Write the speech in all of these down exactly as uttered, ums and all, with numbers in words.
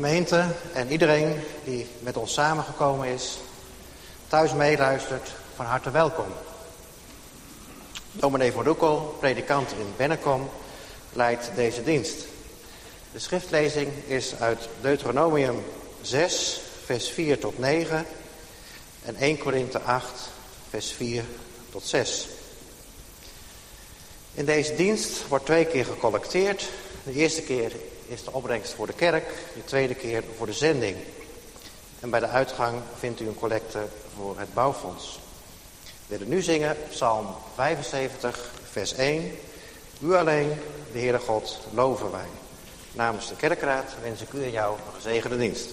gemeente en iedereen die met ons samengekomen is, thuis meeluistert, van harte welkom. Dominee Van Roekel, predikant in Bennekom, leidt deze dienst. De schriftlezing is uit Deuteronomium zes, vers vier tot negen en eerste Korinthe acht, vers vier tot zes. In deze dienst wordt twee keer gecollecteerd. De eerste keer is de opbrengst voor de kerk, de tweede keer voor de zending. En bij de uitgang vindt u een collecte voor het bouwfonds. We willen nu zingen Psalm vijfenzeventig, vers één. U alleen, de Heere God, loven wij. Namens de kerkraad wens ik u en jou een gezegende dienst.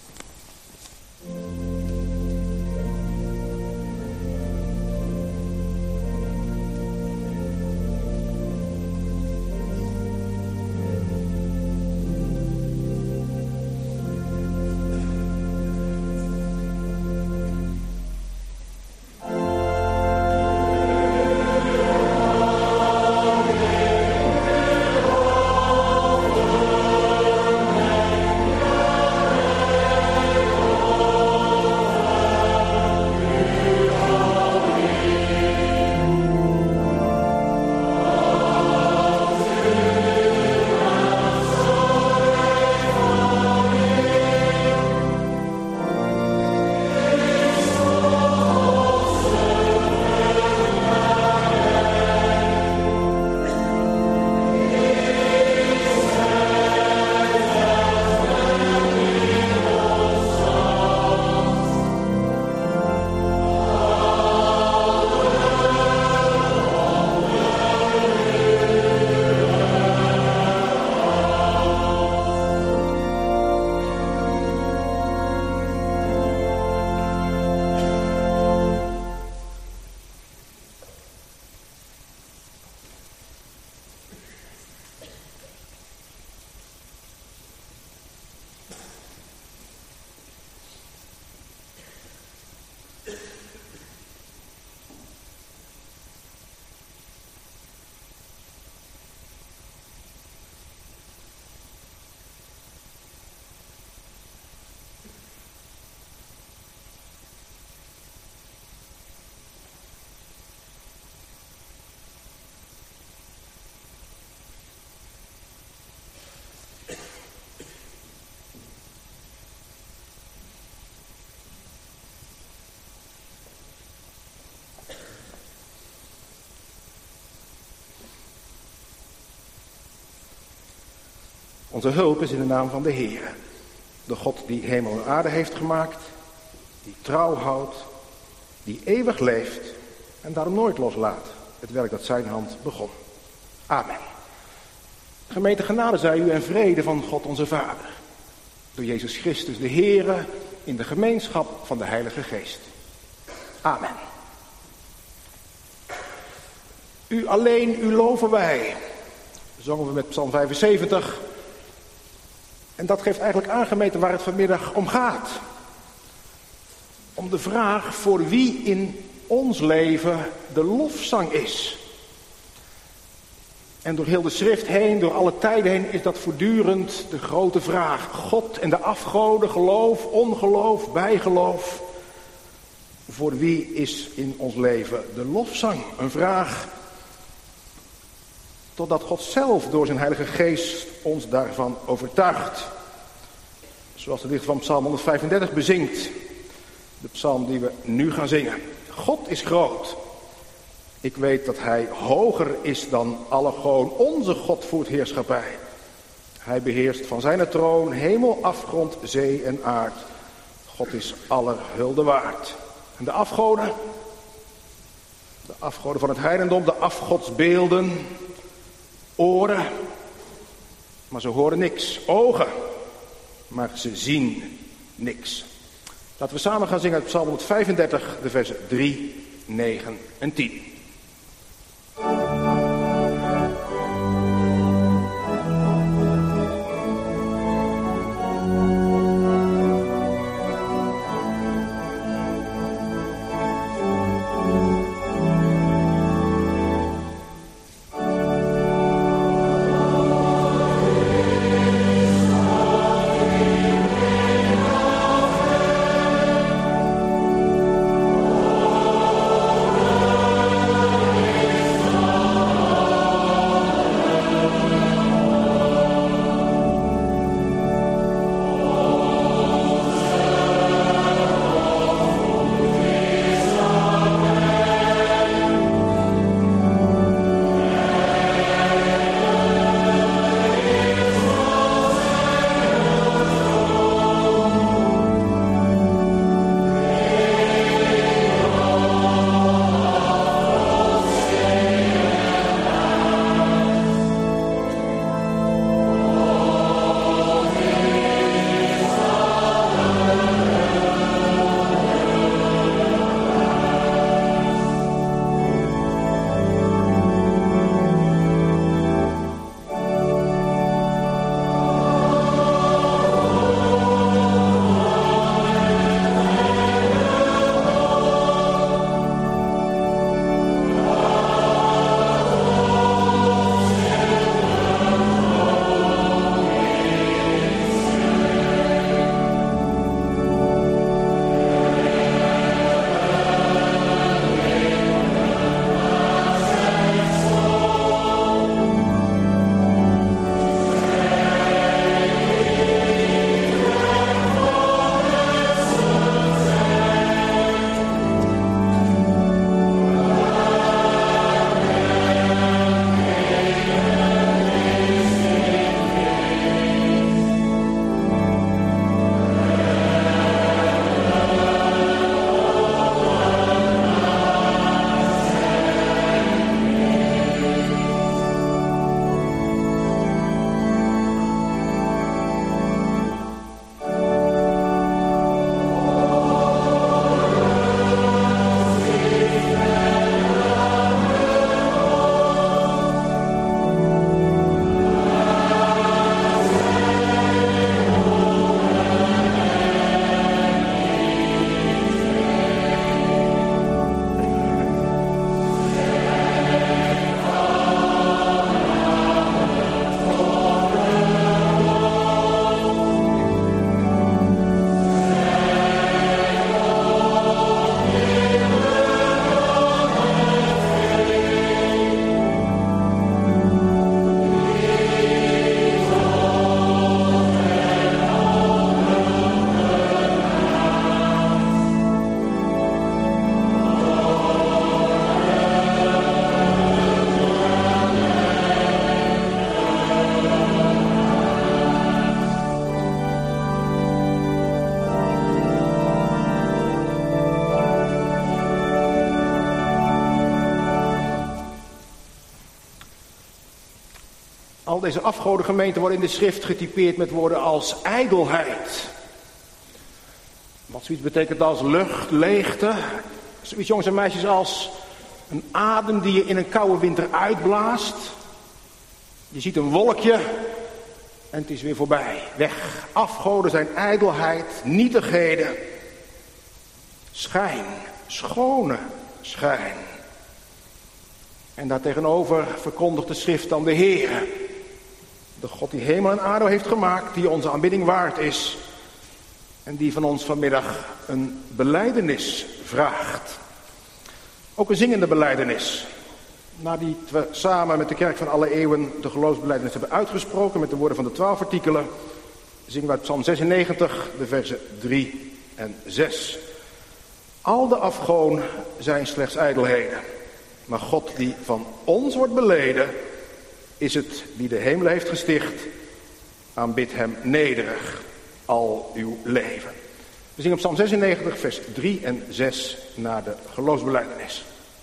Onze hulp is in de naam van de Heer, de God die hemel en aarde heeft gemaakt, die trouw houdt, die eeuwig leeft en daarom nooit loslaat het werk dat zijn hand begon. Amen. Gemeente, genade zij u en vrede van God onze Vader, door Jezus Christus de Heere, in de gemeenschap van de Heilige Geest. Amen. U alleen, u loven wij, zongen we met Psalm vijfenzeventig. En dat geeft eigenlijk aan, gemeente, waar het vanmiddag om gaat. Om de vraag voor wie in ons leven de lofzang is. En door heel de schrift heen, door alle tijden heen, is dat voortdurend de grote vraag. God en de afgoden, geloof, ongeloof, bijgeloof. Voor wie is in ons leven de lofzang? Een vraag totdat God zelf door zijn Heilige Geest ons daarvan overtuigt. Zoals de dichter van Psalm honderdvijfendertig bezingt. De psalm die we nu gaan zingen. God is groot. Ik weet dat hij hoger is dan alle goden. Onze God voert heerschappij. Hij beheerst van zijn troon hemel, afgrond, zee en aard. God is aller hulde waard. En de afgoden, de afgoden van het heidendom, de afgodsbeelden, oren, maar ze horen niks. Ogen, maar ze zien niks. Laten we samen gaan zingen uit Psalm honderdvijfendertig, de versen drie, negen en tien. Amen. Al deze afgodengemeenten worden in de schrift getypeerd met woorden als ijdelheid. Wat zoiets betekent als lucht, leegte. Zoiets, jongens en meisjes, als een adem die je in een koude winter uitblaast. Je ziet een wolkje en het is weer voorbij. Weg. Afgoden zijn ijdelheid, nietigheden. Schijn, schone schijn. En daartegenover verkondigt de schrift dan de Heer. De God die hemel en aarde heeft gemaakt, die onze aanbidding waard is. En die van ons vanmiddag een belijdenis vraagt. Ook een zingende belijdenis. Nadat we samen met de kerk van alle eeuwen de geloofsbelijdenis hebben uitgesproken met de woorden van de twaalf artikelen, zingen we uit Psalm zesennegentig, de versen drie en zes. Al de afgoden zijn slechts ijdelheden. Maar God die van ons wordt beleden, is het die de hemel heeft gesticht. Aanbid hem nederig al uw leven. We zingen op Psalm zesennegentig, vers drie en zes na de geloofsbelijdenis.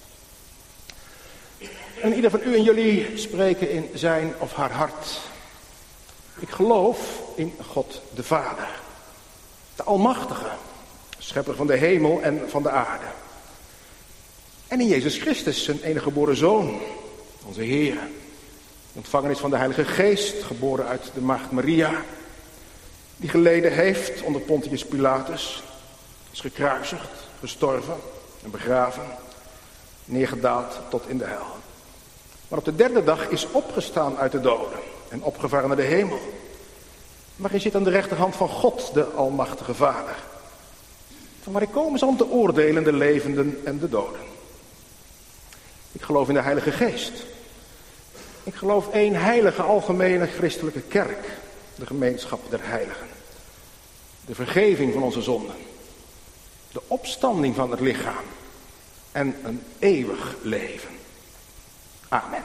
En ieder van u en jullie spreken in zijn of haar hart. Ik geloof in God de Vader, de Almachtige, schepper van de hemel en van de aarde. En in Jezus Christus, zijn enige geboren Zoon, onze Heer. Ontvangenis van de Heilige Geest, geboren uit de maagd Maria. Die geleden heeft onder Pontius Pilatus. Is gekruisigd, gestorven en begraven. Neergedaald tot in de hel. Maar op de derde dag is opgestaan uit de doden. En opgevaren naar de hemel. Maar hij zit aan de rechterhand van God, de Almachtige Vader. Van waar hij komen zal om te oordelen de levenden en de doden. Ik geloof in de Heilige Geest. Ik geloof één heilige algemene christelijke kerk. De gemeenschap der heiligen. De vergeving van onze zonden. De opstanding van het lichaam. En een eeuwig leven. Amen.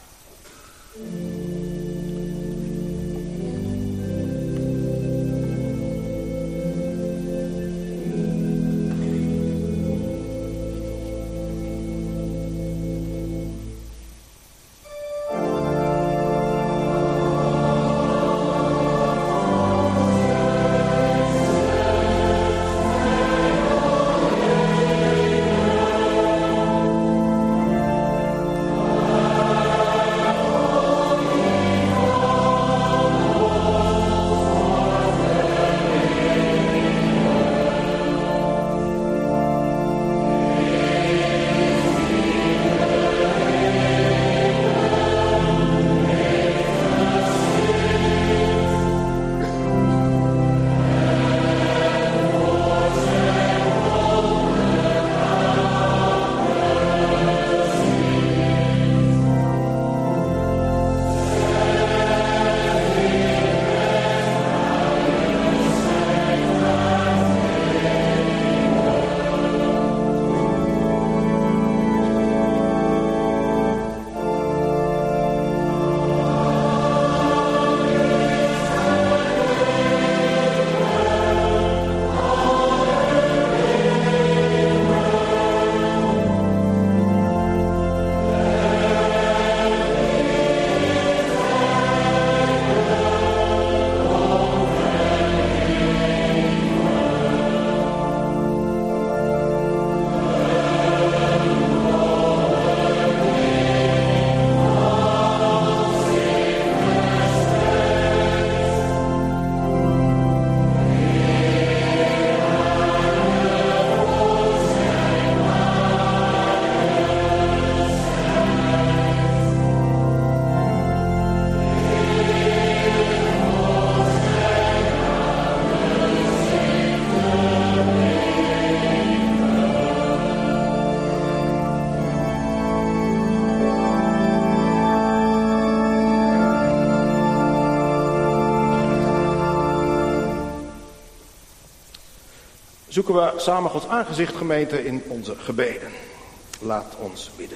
Zoeken we samen Gods aangezicht, gemeente, in onze gebeden. Laat ons bidden.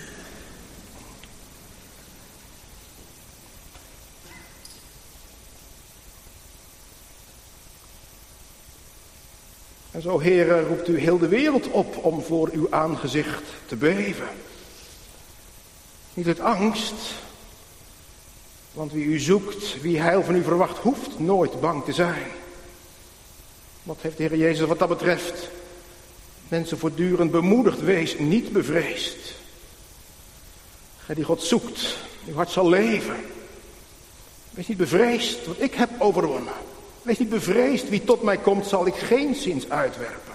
En zo, Heere, roept u heel de wereld op om voor uw aangezicht te beven. Niet uit angst, Want wie u zoekt, wie heil van u verwacht, hoeft nooit bang te zijn. Wat heeft de Heer Jezus wat dat betreft mensen voortdurend bemoedigd? Wees niet bevreesd. Gij die God zoekt, uw hart zal leven. Wees niet bevreesd, want ik heb overwonnen. Wees niet bevreesd, wie tot mij komt zal ik geenszins uitwerpen.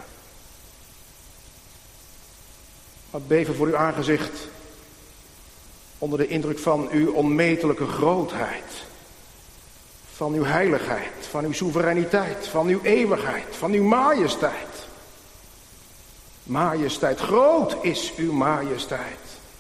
Wat beven voor uw aangezicht onder de indruk van uw onmetelijke grootheid. Van uw heiligheid, van uw soevereiniteit, van uw eeuwigheid, van uw majesteit. Majesteit, groot is uw majesteit.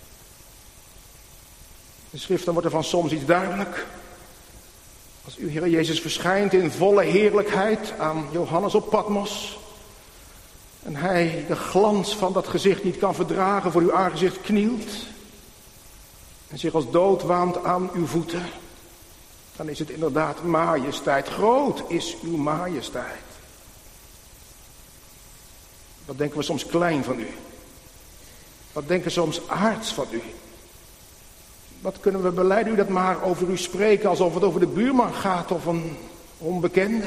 De schrift, dan wordt er van soms iets duidelijk. Als uw Heer Jezus verschijnt in volle heerlijkheid aan Johannes op Patmos. En hij de glans van dat gezicht niet kan verdragen, voor uw aangezicht knielt. En zich als dood waant aan uw voeten. Dan is het inderdaad majesteit. Groot is uw majesteit. Wat denken we soms klein van u? Wat denken we soms aards van u? Wat kunnen we belijden u dat maar over u spreken alsof het over de buurman gaat of een onbekende?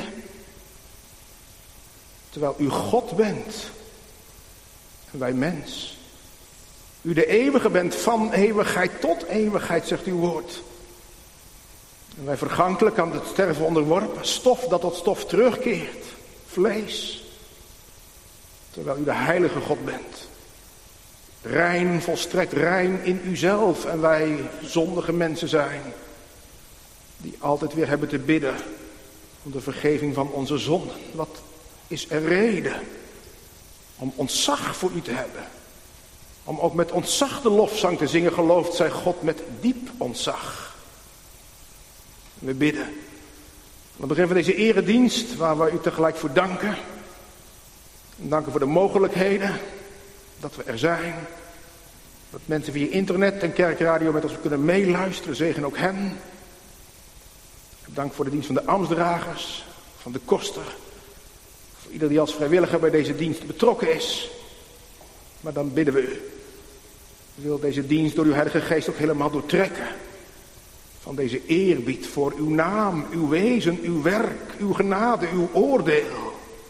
Terwijl u God bent en wij mens. U de eeuwige bent van eeuwigheid tot eeuwigheid, zegt uw woord. En wij vergankelijk aan het sterven onderworpen, stof dat tot stof terugkeert, vlees. Terwijl u de heilige God bent. Rein, volstrekt rein in uzelf en wij zondige mensen zijn. Die altijd weer hebben te bidden om de vergeving van onze zonden. Wat is er reden om ontzag voor u te hebben? Om ook met ontzag de lofzang te zingen, gelooft zij God met diep ontzag. We bidden. Aan het begin van deze eredienst, waar we u tegelijk voor danken. En danken voor de mogelijkheden dat we er zijn. Dat mensen via internet en kerkradio met ons kunnen meeluisteren. Zegen ook hen. Dank voor de dienst van de ambtsdragers, van de koster. Voor ieder die als vrijwilliger bij deze dienst betrokken is. Maar dan bidden we u. Wil deze dienst door uw Heilige Geest ook helemaal doortrekken. Van deze eerbied voor uw naam, uw wezen, uw werk, uw genade, uw oordeel.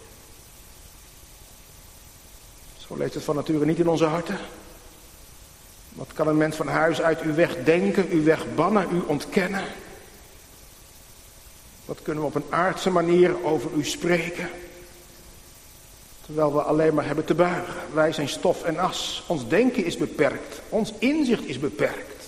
Zo leeft het van nature niet in onze harten. Wat kan een mens van huis uit uw weg denken, uw weg bannen, u ontkennen? Wat kunnen we op een aardse manier over u spreken? Terwijl we alleen maar hebben te buigen. Wij zijn stof en as. Ons denken is beperkt. Ons inzicht is beperkt.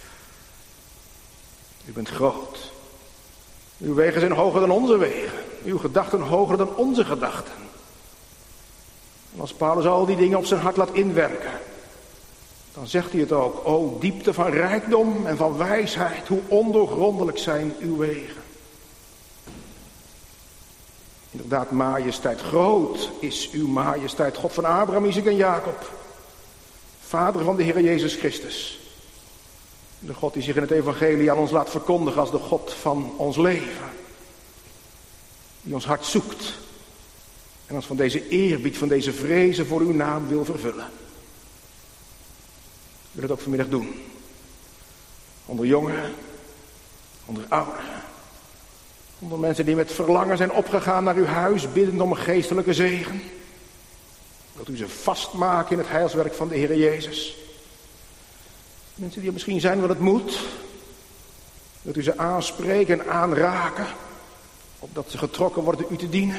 U bent groot. Uw wegen zijn hoger dan onze wegen. Uw gedachten hoger dan onze gedachten. En als Paulus al die dingen op zijn hart laat inwerken, dan zegt hij het ook. O diepte van rijkdom en van wijsheid, hoe ondoorgrondelijk zijn uw wegen. Inderdaad, majesteit, groot is uw majesteit, God van Abraham, Isaac en Jacob. Vader van de Heer Jezus Christus. De God die zich in het evangelie aan ons laat verkondigen als de God van ons leven. Die ons hart zoekt. En ons van deze eerbied, van deze vrezen voor uw naam wil vervullen. Ik wil het ook vanmiddag doen. Onder jongeren, onder ouderen. Onder mensen die met verlangen zijn opgegaan naar uw huis, biddend om een geestelijke zegen. Wilt u ze vastmaken in het heilswerk van de Heer Jezus. Mensen die er misschien zijn wat het moet. Wilt u ze aanspreken en aanraken, opdat ze getrokken worden u te dienen.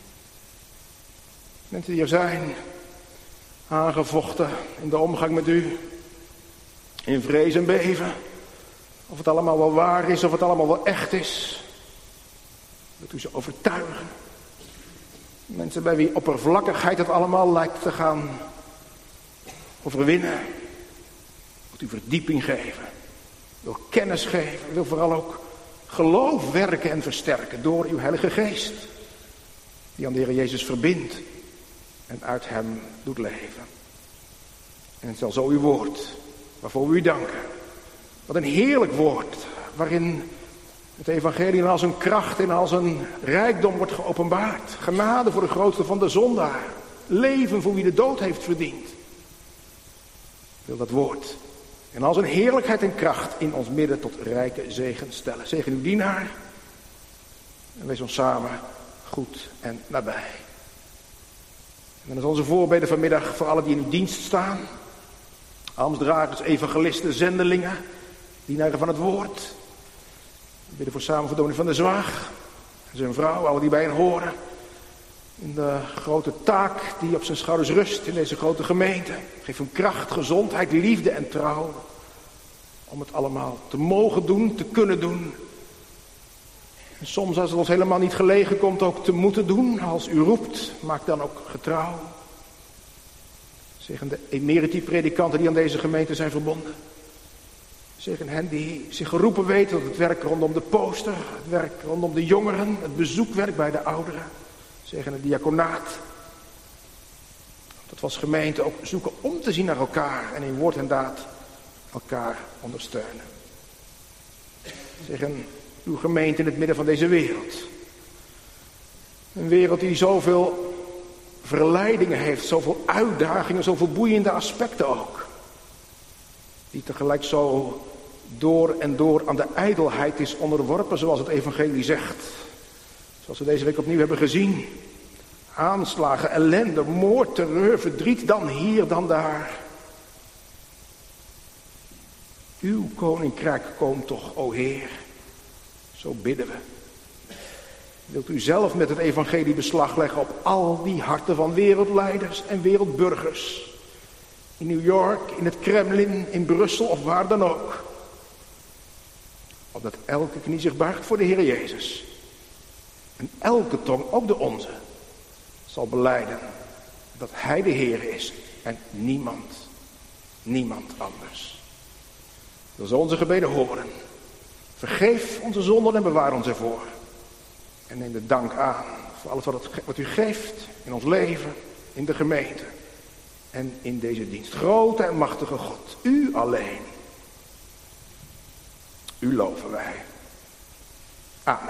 Mensen die er zijn, aangevochten in de omgang met u, in vrees en beven. Of het allemaal wel waar is, of het allemaal wel echt is. Wilt u ze overtuigen. Mensen bij wie oppervlakkigheid het allemaal lijkt te gaan overwinnen. Wilt u verdieping geven. Wil kennis geven. Wil vooral ook geloof werken en versterken door uw Heilige Geest. Die aan de Heer Jezus verbindt. En uit hem doet leven. En het zal zo uw woord, waarvoor we u danken. Wat een heerlijk woord, waarin het evangelie als een kracht en als een rijkdom wordt geopenbaard. Genade voor de grootste van de zondaar. Leven voor wie de dood heeft verdiend. Wil dat woord En al zijn heerlijkheid en kracht in ons midden tot rijke zegen stellen. Zegen uw dienaar. En wees ons samen goed en nabij. En dan is onze voorbeden vanmiddag voor allen die in uw dienst staan. Ambtsdragers, evangelisten, zendelingen, dienaren van het woord. We bidden voor samen voor dominee van der Zwaag en zijn vrouw, allen die bij hen horen. In de grote taak die op zijn schouders rust in deze grote gemeente. Geef hem kracht, gezondheid, liefde en trouw. Om het allemaal te mogen doen, te kunnen doen. En soms als het ons helemaal niet gelegen komt ook te moeten doen. Als u roept, maak dan ook getrouw. Zegen de emeriti-predikanten die aan deze gemeente zijn verbonden. Zegen hen die zich geroepen weten tot het werk rondom de poster. Het werk rondom de jongeren. Het bezoekwerk bij de ouderen. Zegen het diaconaat. Dat we als gemeente ook zoeken om te zien naar elkaar. En in woord en daad elkaar ondersteunen. Zegen uw gemeente in het midden van deze wereld. Een wereld die zoveel verleidingen heeft, zoveel uitdagingen, zoveel boeiende aspecten ook. Die tegelijk zo door en door aan de ijdelheid is onderworpen, zoals het evangelie zegt. Zoals we deze week opnieuw hebben gezien. Aanslagen, ellende, moord, terreur, verdriet, dan hier, dan daar. Uw koninkrijk komt toch, o Heer. Zo bidden we. Wilt u zelf met het evangelie beslag leggen op al die harten van wereldleiders en wereldburgers. In New York, in het Kremlin, in Brussel of waar dan ook. Opdat elke knie zich buigt voor de Heer Jezus. En elke tong, ook de onze, zal belijden dat Hij de Heer is en niemand, niemand anders. Wil zo onze gebeden horen. Vergeef onze zonden en bewaar ons ervoor. En neem de dank aan voor alles wat, het, wat u geeft in ons leven, in de gemeente en in deze dienst. Grote en machtige God, u alleen. U loven wij. Amen.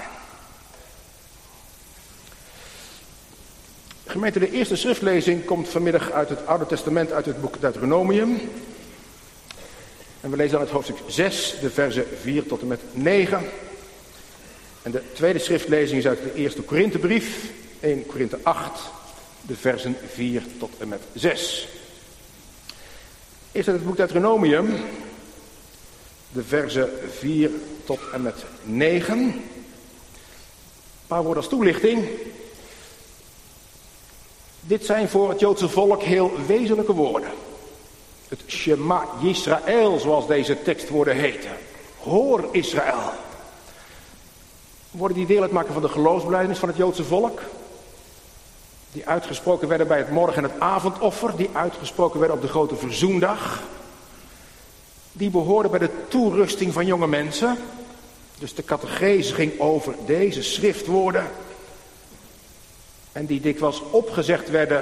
Gemeente, de eerste schriftlezing komt vanmiddag uit het Oude Testament, uit het boek Deuteronomium. En we lezen dan het hoofdstuk zes, de versen vier tot en met negen. En de tweede schriftlezing is uit de eerste Korinthebrief, eerste Korinthe acht, de versen vier tot en met zes. Eerst uit het boek Deuteronomium, de versen vier tot en met negen. Een paar woorden als toelichting. Dit zijn voor het Joodse volk heel wezenlijke woorden. Het Shema Yisrael, zoals deze tekstwoorden heten. Hoor Israël. Woorden die deel uitmaken van de geloofsbelijdenis van het Joodse volk. Die uitgesproken werden bij het morgen- en het avondoffer. Die uitgesproken werden op de grote verzoendag. Die behoorden bij de toerusting van jonge mensen. Dus de catechese ging over deze schriftwoorden. En die dikwijls opgezegd werden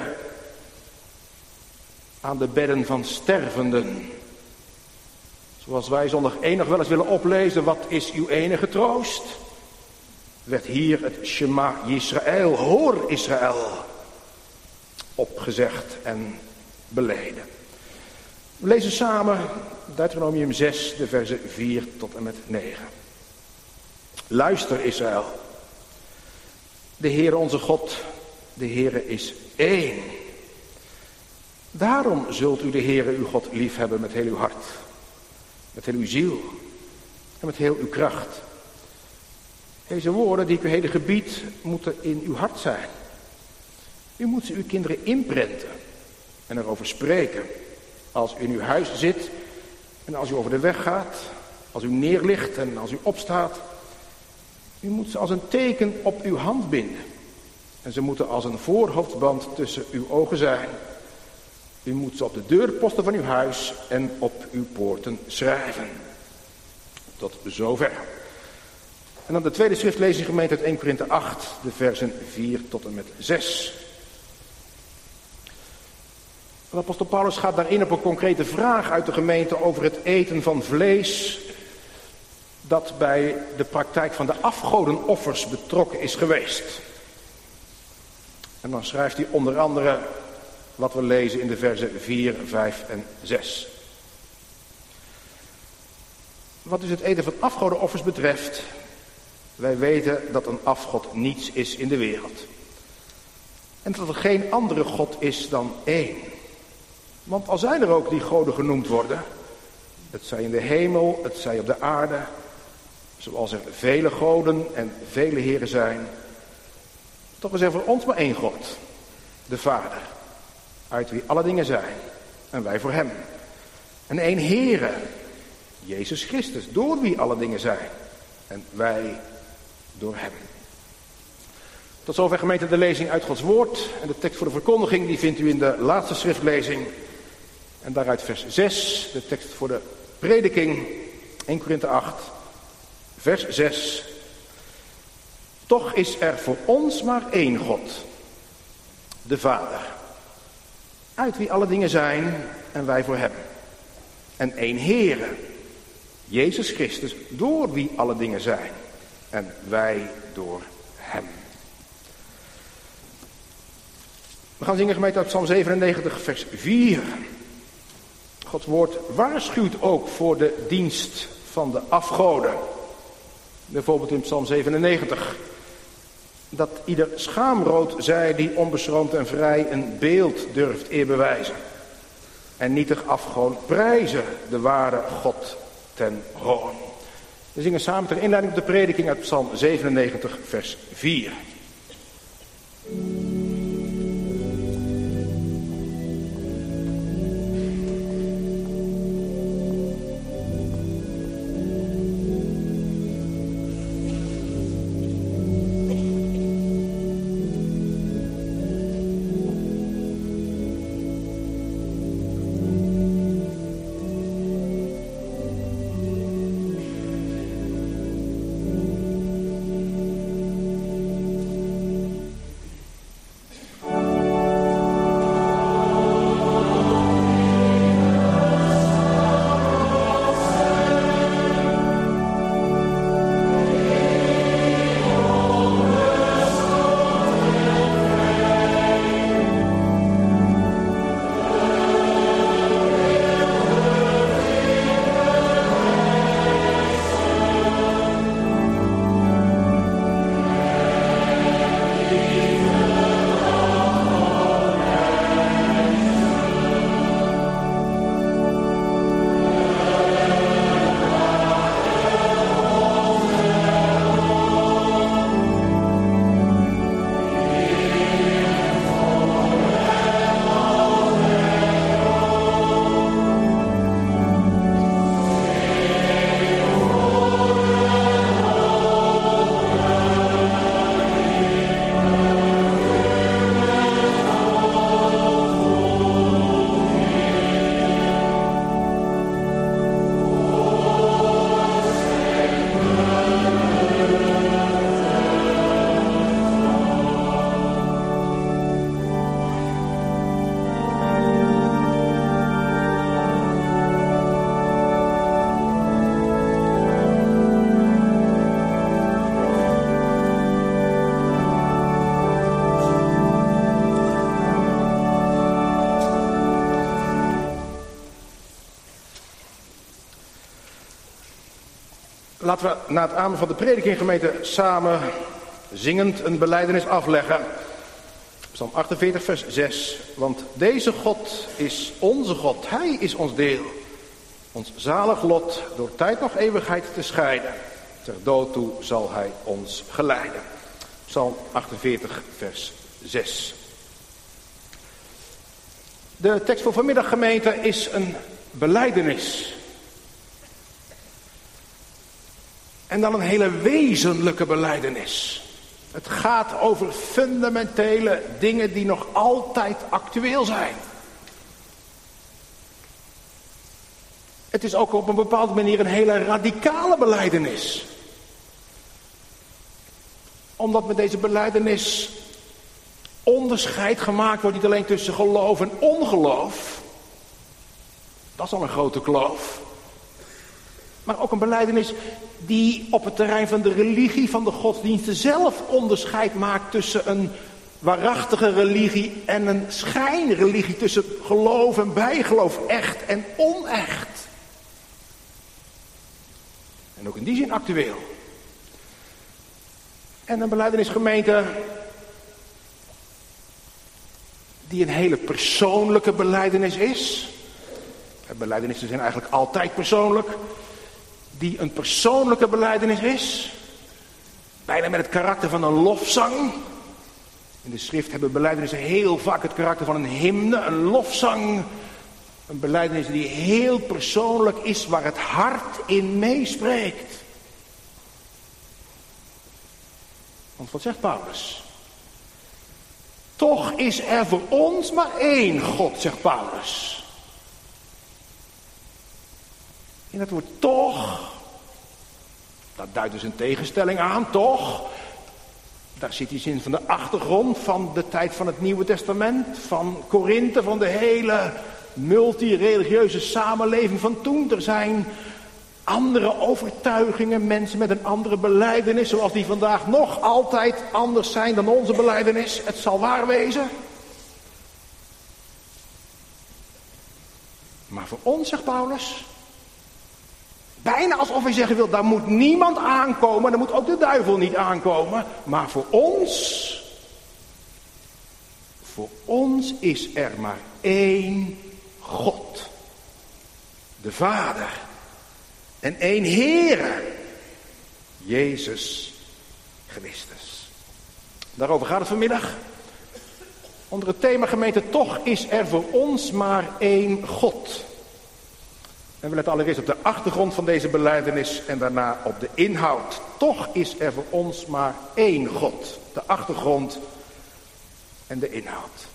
aan de bedden van stervenden. Zoals wij zondag één nog wel eens willen oplezen. Wat is uw enige troost? Werd hier het Shema Yisrael, hoor Israël, opgezegd en beleden. We lezen samen Deuteronomium zes, de versen vier tot en met negen. Luister Israël. De Heere onze God, de Heere is één. Daarom zult u de Heere uw God lief hebben met heel uw hart, met heel uw ziel en met heel uw kracht. Deze woorden die ik u heden gebied, moeten in uw hart zijn. U moet ze uw kinderen inprenten en erover spreken. Als u in uw huis zit en als u over de weg gaat, als u neerligt en als u opstaat. U moet ze als een teken op uw hand binden. En ze moeten als een voorhoofdband tussen uw ogen zijn. U moet ze op de deurposten van uw huis en op uw poorten schrijven. Tot zover. En dan de tweede schriftlezing gemeente uit eerste Korinthe acht, de versen vier tot en met zes. De apostel Paulus gaat daarin op een concrete vraag uit de gemeente over het eten van vlees dat bij de praktijk van de afgodenoffers betrokken is geweest. En dan schrijft hij onder andere wat we lezen in de versen vier, vijf en zes. Wat dus het eten van afgodenoffers betreft, wij weten dat een afgod niets is in de wereld. En dat er geen andere God is dan één. Want al zijn er ook die goden genoemd worden, het zij in de hemel, het zij op de aarde, zoals er vele goden en vele heren zijn, toch is er voor ons maar één God, de Vader, uit wie alle dingen zijn, en wij voor hem. En één Heere, Jezus Christus, door wie alle dingen zijn, en wij door hem. Tot zover gemeente de lezing uit Gods woord. En de tekst voor de verkondiging die vindt u in de laatste schriftlezing. En daaruit vers zes, de tekst voor de prediking, eerste Korinthe acht, vers zes. Toch is er voor ons maar één God, de Vader, uit wie alle dingen zijn en wij voor hem. En één Heere, Jezus Christus, door wie alle dingen zijn en wij door hem. We gaan zingen gemeente uit Psalm zevenennegentig, vers vier. Gods woord waarschuwt ook voor de dienst van de afgoden. Bijvoorbeeld in Psalm zevenennegentig. Dat ieder schaamrood zij die onbeschroomd en vrij een beeld durft eerbewijzen. En nietig afgod prijzen de ware God ten hoon. We zingen samen ter inleiding op de prediking uit Psalm zevenennegentig, vers vier. Laten we na het amen van de prediking gemeente samen zingend een belijdenis afleggen. Psalm achtenveertig vers zes. Want deze God is onze God. Hij is ons deel. Ons zalig lot door tijd nog eeuwigheid te scheiden. Ter dood toe zal hij ons geleiden. Psalm achtenveertig vers zes. De tekst voor vanmiddag gemeente is een belijdenis. En dan een hele wezenlijke belijdenis. Het gaat over fundamentele dingen die nog altijd actueel zijn. Het is ook op een bepaalde manier een hele radicale belijdenis. Omdat met deze belijdenis onderscheid gemaakt wordt niet alleen tussen geloof en ongeloof. Dat is al een grote kloof. Maar ook een belijdenis die op het terrein van de religie, van de godsdiensten zelf onderscheid maakt tussen een waarachtige religie en een schijnreligie. Tussen geloof en bijgeloof, echt en onecht. En ook in die zin actueel. En een belijdenisgemeente die een hele persoonlijke belijdenis is. Belijdenissen zijn eigenlijk altijd persoonlijk. Die een persoonlijke belijdenis is. Bijna met het karakter van een lofzang. In de schrift hebben belijdenissen heel vaak het karakter van een hymne, een lofzang. Een belijdenis die heel persoonlijk is, waar het hart in meespreekt. Want wat zegt Paulus? Toch is er voor ons maar één God, zegt Paulus. En dat woord toch, dat duidt dus een tegenstelling aan, toch? Daar zit die zin van de achtergrond van de tijd van het Nieuwe Testament, van Korinthe, van de hele multireligieuze samenleving van toen. Er zijn andere overtuigingen, mensen met een andere belijdenis, zoals die vandaag nog altijd anders zijn dan onze belijdenis. Het zal waar wezen. Maar voor ons, zegt Paulus, bijna alsof hij zeggen wil, daar moet niemand aankomen, daar moet ook de duivel niet aankomen. Maar voor ons, voor ons is er maar één God. De Vader. En één Heere. Jezus Christus. Daarover gaat het vanmiddag. Onder het thema gemeente, toch is er voor ons maar één God. En we letten allereerst op de achtergrond van deze belijdenis en daarna op de inhoud. Toch is er voor ons maar één God. De achtergrond en de inhoud.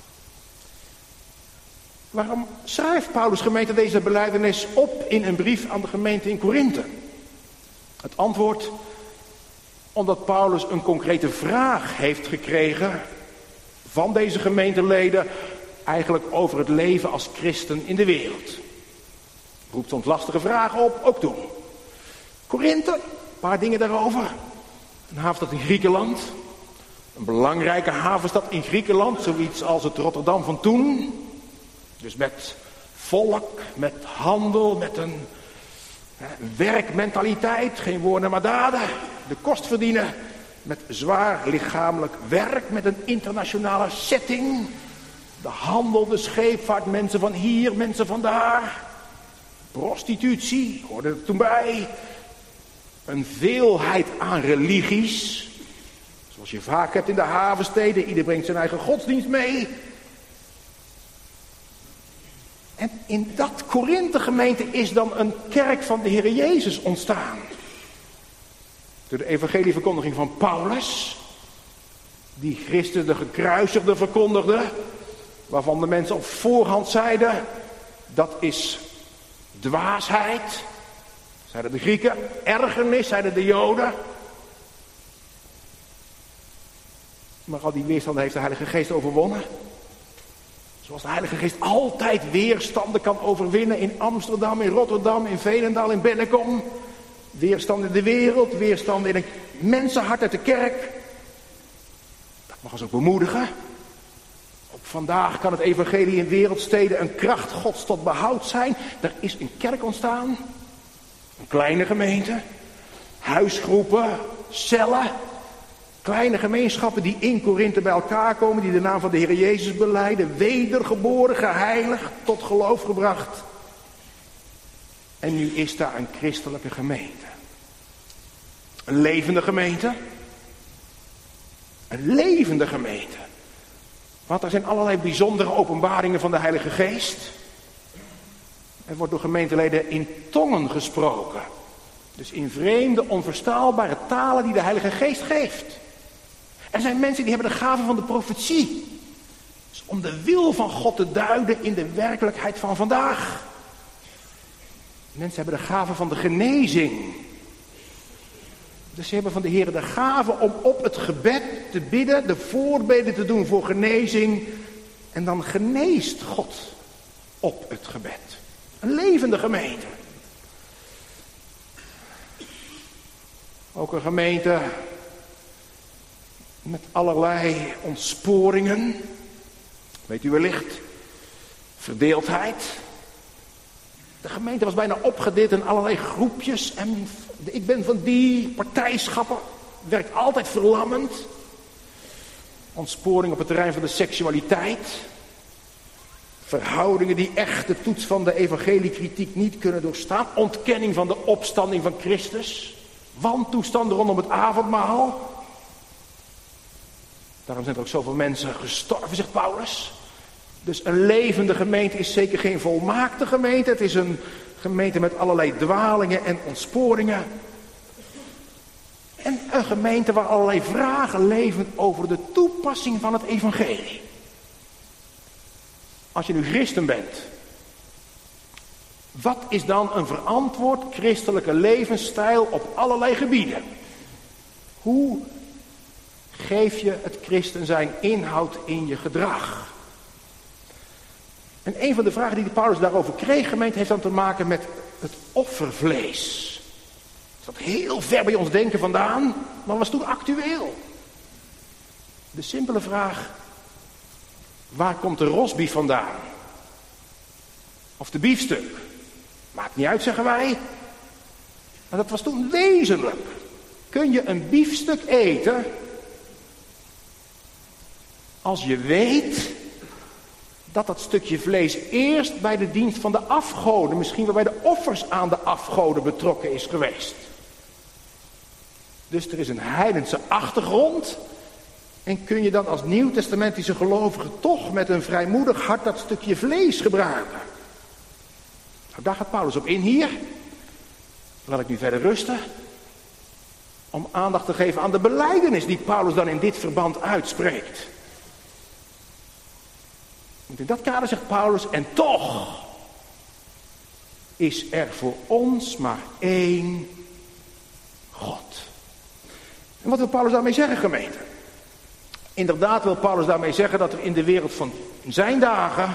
Waarom schrijft Paulus gemeente deze belijdenis op in een brief aan de gemeente in Korinthe? Het antwoord, omdat Paulus een concrete vraag heeft gekregen van deze gemeenteleden, eigenlijk over het leven als christen in de wereld. Roept soms lastige vragen op, ook toen. Korinthe, een paar dingen daarover. Een havenstad in Griekenland. Een belangrijke havenstad in Griekenland, zoiets als het Rotterdam van toen. Dus met volk, met handel, met een hè, werkmentaliteit, geen woorden maar daden. De kost verdienen met zwaar lichamelijk werk, met een internationale setting. De handel, de scheepvaart, mensen van hier, mensen van daar. Prostitutie, hoorde er toen bij. Een veelheid aan religies. Zoals je vaak hebt in de havensteden. Ieder brengt zijn eigen godsdienst mee. En in dat Korinthe gemeente is dan een kerk van de Heer Jezus ontstaan. Door de evangelieverkondiging van Paulus. Die Christus de gekruisigde verkondigde. Waarvan de mensen op voorhand zeiden, dat is dwaasheid. Zeiden de Grieken. Ergernis, zeiden de Joden. Maar al die weerstanden heeft de Heilige Geest overwonnen. Zoals de Heilige Geest altijd weerstanden kan overwinnen in Amsterdam, in Rotterdam, in Veenendaal, in Bennekom. Weerstand in de wereld, weerstand in een mensenhart uit de kerk. Dat mag ons ook bemoedigen. Ook vandaag kan het evangelie in wereldsteden een kracht Gods tot behoud zijn. Er is een kerk ontstaan. Een kleine gemeente. Huisgroepen, cellen. Kleine gemeenschappen die in Korinthe bij elkaar komen. Die de naam van de Heer Jezus belijden. Wedergeboren, geheiligd, tot geloof gebracht. En nu is daar een christelijke gemeente. Een levende gemeente. Een levende gemeente. Want er zijn allerlei bijzondere openbaringen van de Heilige Geest. Er wordt door gemeenteleden in tongen gesproken. Dus in vreemde, onverstaalbare talen die de Heilige Geest geeft. Er zijn mensen die hebben de gave van de profetie. Dus om de wil van God te duiden in de werkelijkheid van vandaag. Mensen hebben de gave van de genezing. Dus ze hebben van de Heer de gave om op het gebed te bidden, de voorbeden te doen voor genezing. En dan geneest God op het gebed. Een levende gemeente. Ook een gemeente met allerlei ontsporingen. Weet u wellicht, verdeeldheid. De gemeente was bijna opgedeeld in allerlei groepjes en De ik ben van die partijschappen werkt altijd verlammend. Ontsporing op het terrein van de seksualiteit. Verhoudingen die echt de toets van de evangeliekritiek niet kunnen doorstaan. Ontkenning van de opstanding van Christus. Wantoestanden rondom het avondmaal. Daarom zijn er ook zoveel mensen gestorven, zegt Paulus. Dus een levende gemeente is zeker geen volmaakte gemeente. Het is een gemeente met allerlei dwalingen en ontsporingen. En een gemeente waar allerlei vragen leven over de toepassing van het evangelie. Als je nu christen bent, wat is dan een verantwoord christelijke levensstijl op allerlei gebieden? Hoe geef je het christen zijn inhoud in je gedrag? En een van de vragen die de Paulus daarover kreeg, gemeente, heeft dan te maken met het offervlees. Dat is heel ver bij ons denken vandaan, maar was toen actueel. De simpele vraag, waar komt de rosbief vandaan? Of de biefstuk? Maakt niet uit, zeggen wij. Maar dat was toen wezenlijk. Kun je een biefstuk eten als je weet dat dat stukje vlees eerst bij de dienst van de afgoden, misschien wel bij de offers aan de afgoden betrokken is geweest. Dus er is een heidense achtergrond. En kun je dan als nieuwtestamentische gelovige toch met een vrijmoedig hart dat stukje vlees gebruiken? Nou, daar gaat Paulus op in hier. Laat ik nu verder rusten. Om aandacht te geven aan de belijdenis die Paulus dan in dit verband uitspreekt. Want in dat kader zegt Paulus, en toch is er voor ons maar één God. En wat wil Paulus daarmee zeggen, gemeente? Inderdaad wil Paulus daarmee zeggen dat er in de wereld van zijn dagen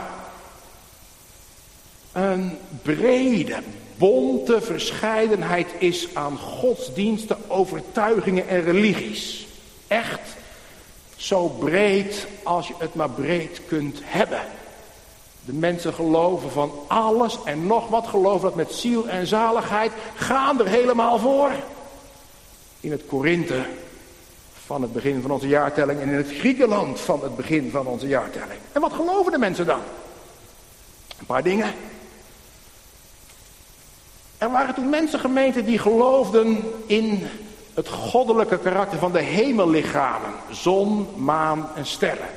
een brede, bonte verscheidenheid is aan godsdiensten, overtuigingen en religies. Echt zo breed als je het maar breed kunt hebben. De mensen geloven van alles en nog wat, geloven dat met ziel en zaligheid, gaan er helemaal voor. In het Korinthe van het begin van onze jaartelling en in het Griekenland van het begin van onze jaartelling. En wat geloven de mensen dan? Een paar dingen. Er waren toen mensen, gemeente, die geloofden in het goddelijke karakter van de hemellichamen. Zon, maan en sterren.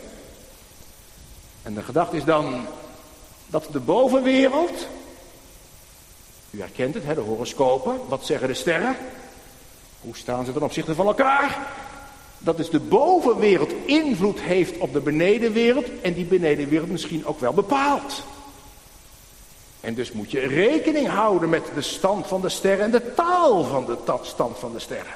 En de gedachte is dan dat de bovenwereld, u herkent het, hè, de horoscopen, wat zeggen de sterren? Hoe staan ze ten opzichte van elkaar? Dat dus de bovenwereld invloed heeft op de benedenwereld en die benedenwereld misschien ook wel bepaalt. En dus moet je rekening houden met de stand van de sterren en de taal van de stand van de sterren.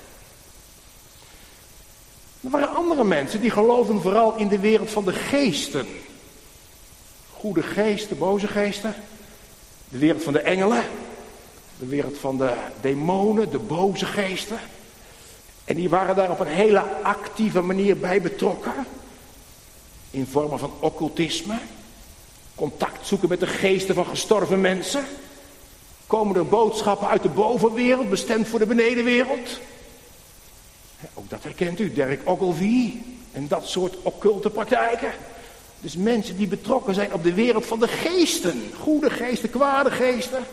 Er waren andere mensen die geloofden vooral in de wereld van de geesten. Goede geesten, boze geesten. De wereld van de engelen. De wereld van de demonen, de boze geesten. En die waren daar op een hele actieve manier bij betrokken. In vormen van occultisme. Contact zoeken met de geesten van gestorven mensen. Komen er boodschappen uit de bovenwereld, bestemd voor de benedenwereld. Ook dat herkent u, Derek Ogilvie. En dat soort occulte praktijken. Dus mensen die betrokken zijn op de wereld van de geesten. Goede geesten, kwade geesten.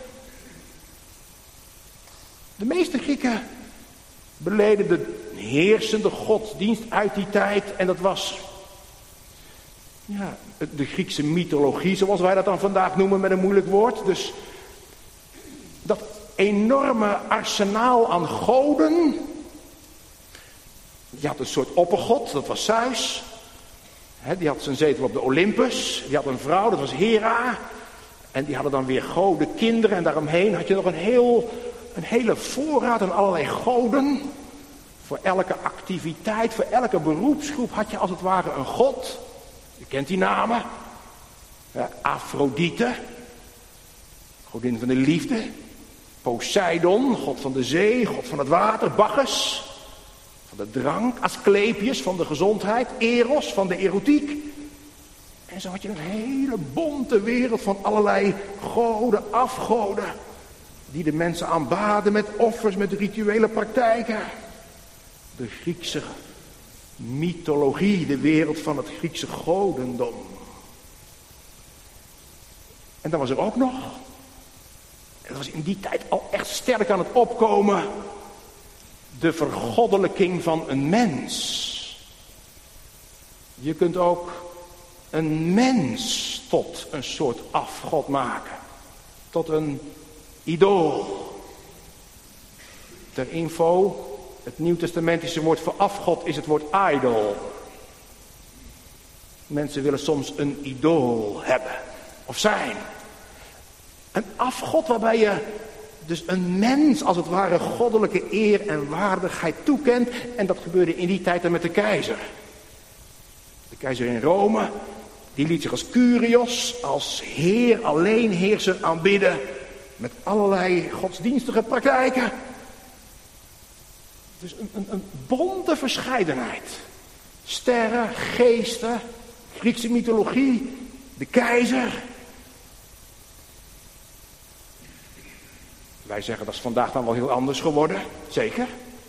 De meeste Grieken beleden de heersende godsdienst uit die tijd. En dat was ja, de Griekse mythologie, zoals wij dat dan vandaag noemen met een moeilijk woord. Dus dat enorme arsenaal aan goden. Je had een soort oppergod, dat was Zeus. He, die had zijn zetel op de Olympus. Die had een vrouw, dat was Hera. En die hadden dan weer goden, kinderen. En daaromheen had je nog een, heel, een hele voorraad aan allerlei goden. Voor elke activiteit, voor elke beroepsgroep had je als het ware een god. Je kent die namen. Ja, Afrodite, godin van de liefde. Poseidon, god van de zee, god van het water. Bacchus, van de drank. Asclepius, van de gezondheid. Eros, van de erotiek. En zo had je een hele bonte wereld van allerlei goden, afgoden. die de mensen aanbaden met offers, met rituele praktijken. De Griekse mythologie, de wereld van het Griekse godendom. En dan was er ook nog, en dat was in die tijd al echt sterk aan het opkomen, de vergoddelijking van een mens. Je kunt ook een mens tot een soort afgod maken. Tot een idool. Ter info, het Nieuwtestamentische woord voor afgod is het woord idol. Mensen willen soms een idool hebben. Of zijn. Een afgod waarbij je dus een mens als het ware goddelijke eer en waardigheid toekent. En dat gebeurde in die tijd dan met de keizer. De keizer in Rome, die liet zich als Kyrios, als heer, alleenheerser aanbidden. Met allerlei godsdienstige praktijken. Dus een, een, een bonte verscheidenheid. Sterren, geesten, Griekse mythologie, de keizer. Wij zeggen dat is vandaag dan wel heel anders geworden, zeker.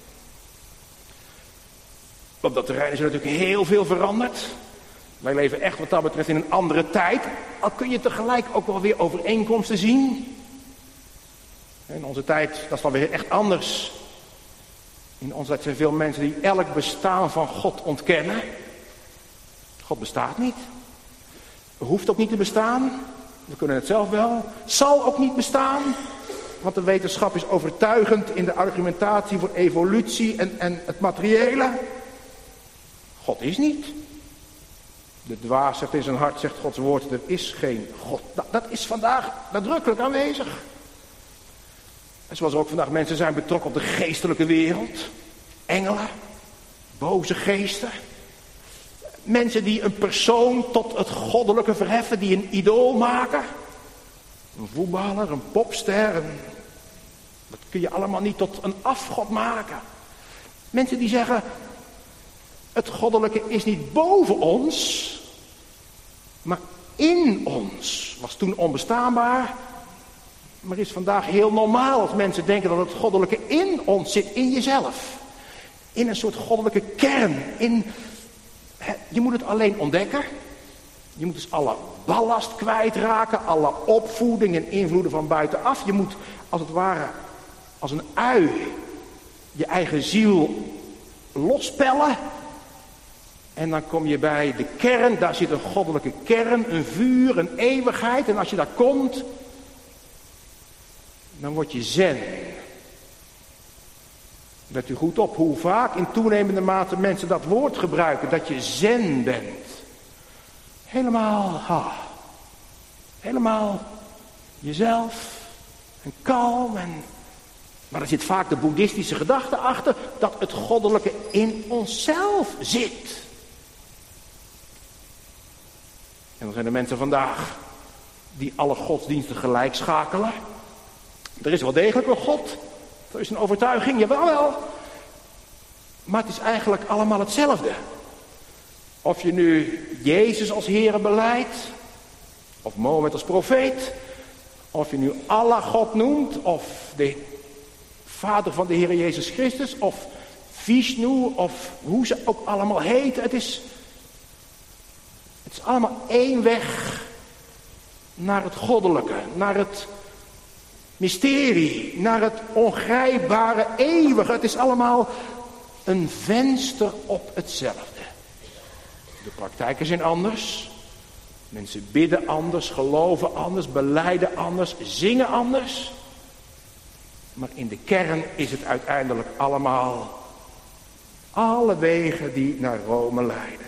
Op dat terrein is er natuurlijk heel veel veranderd. Wij leven echt wat dat betreft in een andere tijd. Al kun je tegelijk ook wel weer overeenkomsten zien. In onze tijd, dat is dan weer echt anders. In onze tijd zijn veel mensen die elk bestaan van God ontkennen. God bestaat niet. Hoeft ook niet te bestaan. We kunnen het zelf wel. Zal ook niet bestaan. Want de wetenschap is overtuigend in de argumentatie voor evolutie en, en het materiële. God is niet. De dwaas zegt in zijn hart, zegt Gods woord, er is geen God. Dat, dat is vandaag nadrukkelijk aanwezig. En zoals er ook vandaag mensen zijn betrokken op de geestelijke wereld. Engelen, boze geesten. Mensen die een persoon tot het goddelijke verheffen, die een idool maken. Een voetballer, een popster, een... dat kun je allemaal niet tot een afgod maken. Mensen die zeggen, het goddelijke is niet boven ons, maar in ons. Was toen onbestaanbaar, maar is vandaag heel normaal als mensen denken dat het goddelijke in ons zit, in jezelf. In een soort goddelijke kern. In, je moet het alleen ontdekken. Je moet dus alle ballast kwijtraken, alle opvoeding en invloeden van buitenaf. Je moet als het ware als een ui je eigen ziel lospellen. En dan kom je bij de kern, daar zit een goddelijke kern, een vuur, een eeuwigheid. En als je daar komt, dan word je zen. Let u goed op hoe vaak in toenemende mate mensen dat woord gebruiken, dat je zen bent. Helemaal, ha, helemaal jezelf en kalm. En, maar er zit vaak de boeddhistische gedachte achter dat het goddelijke in onszelf zit. En dan zijn er mensen vandaag die alle godsdiensten gelijk schakelen. Er is wel degelijk een God. Er is een overtuiging, jawel wel. Maar het is eigenlijk allemaal hetzelfde. Of je nu Jezus als Heere beleidt, of Mohammed als profeet, of je nu Allah God noemt, of de Vader van de Heere Jezus Christus, of Vishnu, of hoe ze ook allemaal heten. Het is, het is allemaal één weg naar het goddelijke, naar het mysterie, naar het ongrijpbare eeuwige. Het is allemaal een venster op hetzelfde. De praktijken zijn anders. Mensen bidden anders, geloven anders, belijden anders, zingen anders. Maar in de kern is het uiteindelijk allemaal alle wegen die naar Rome leiden.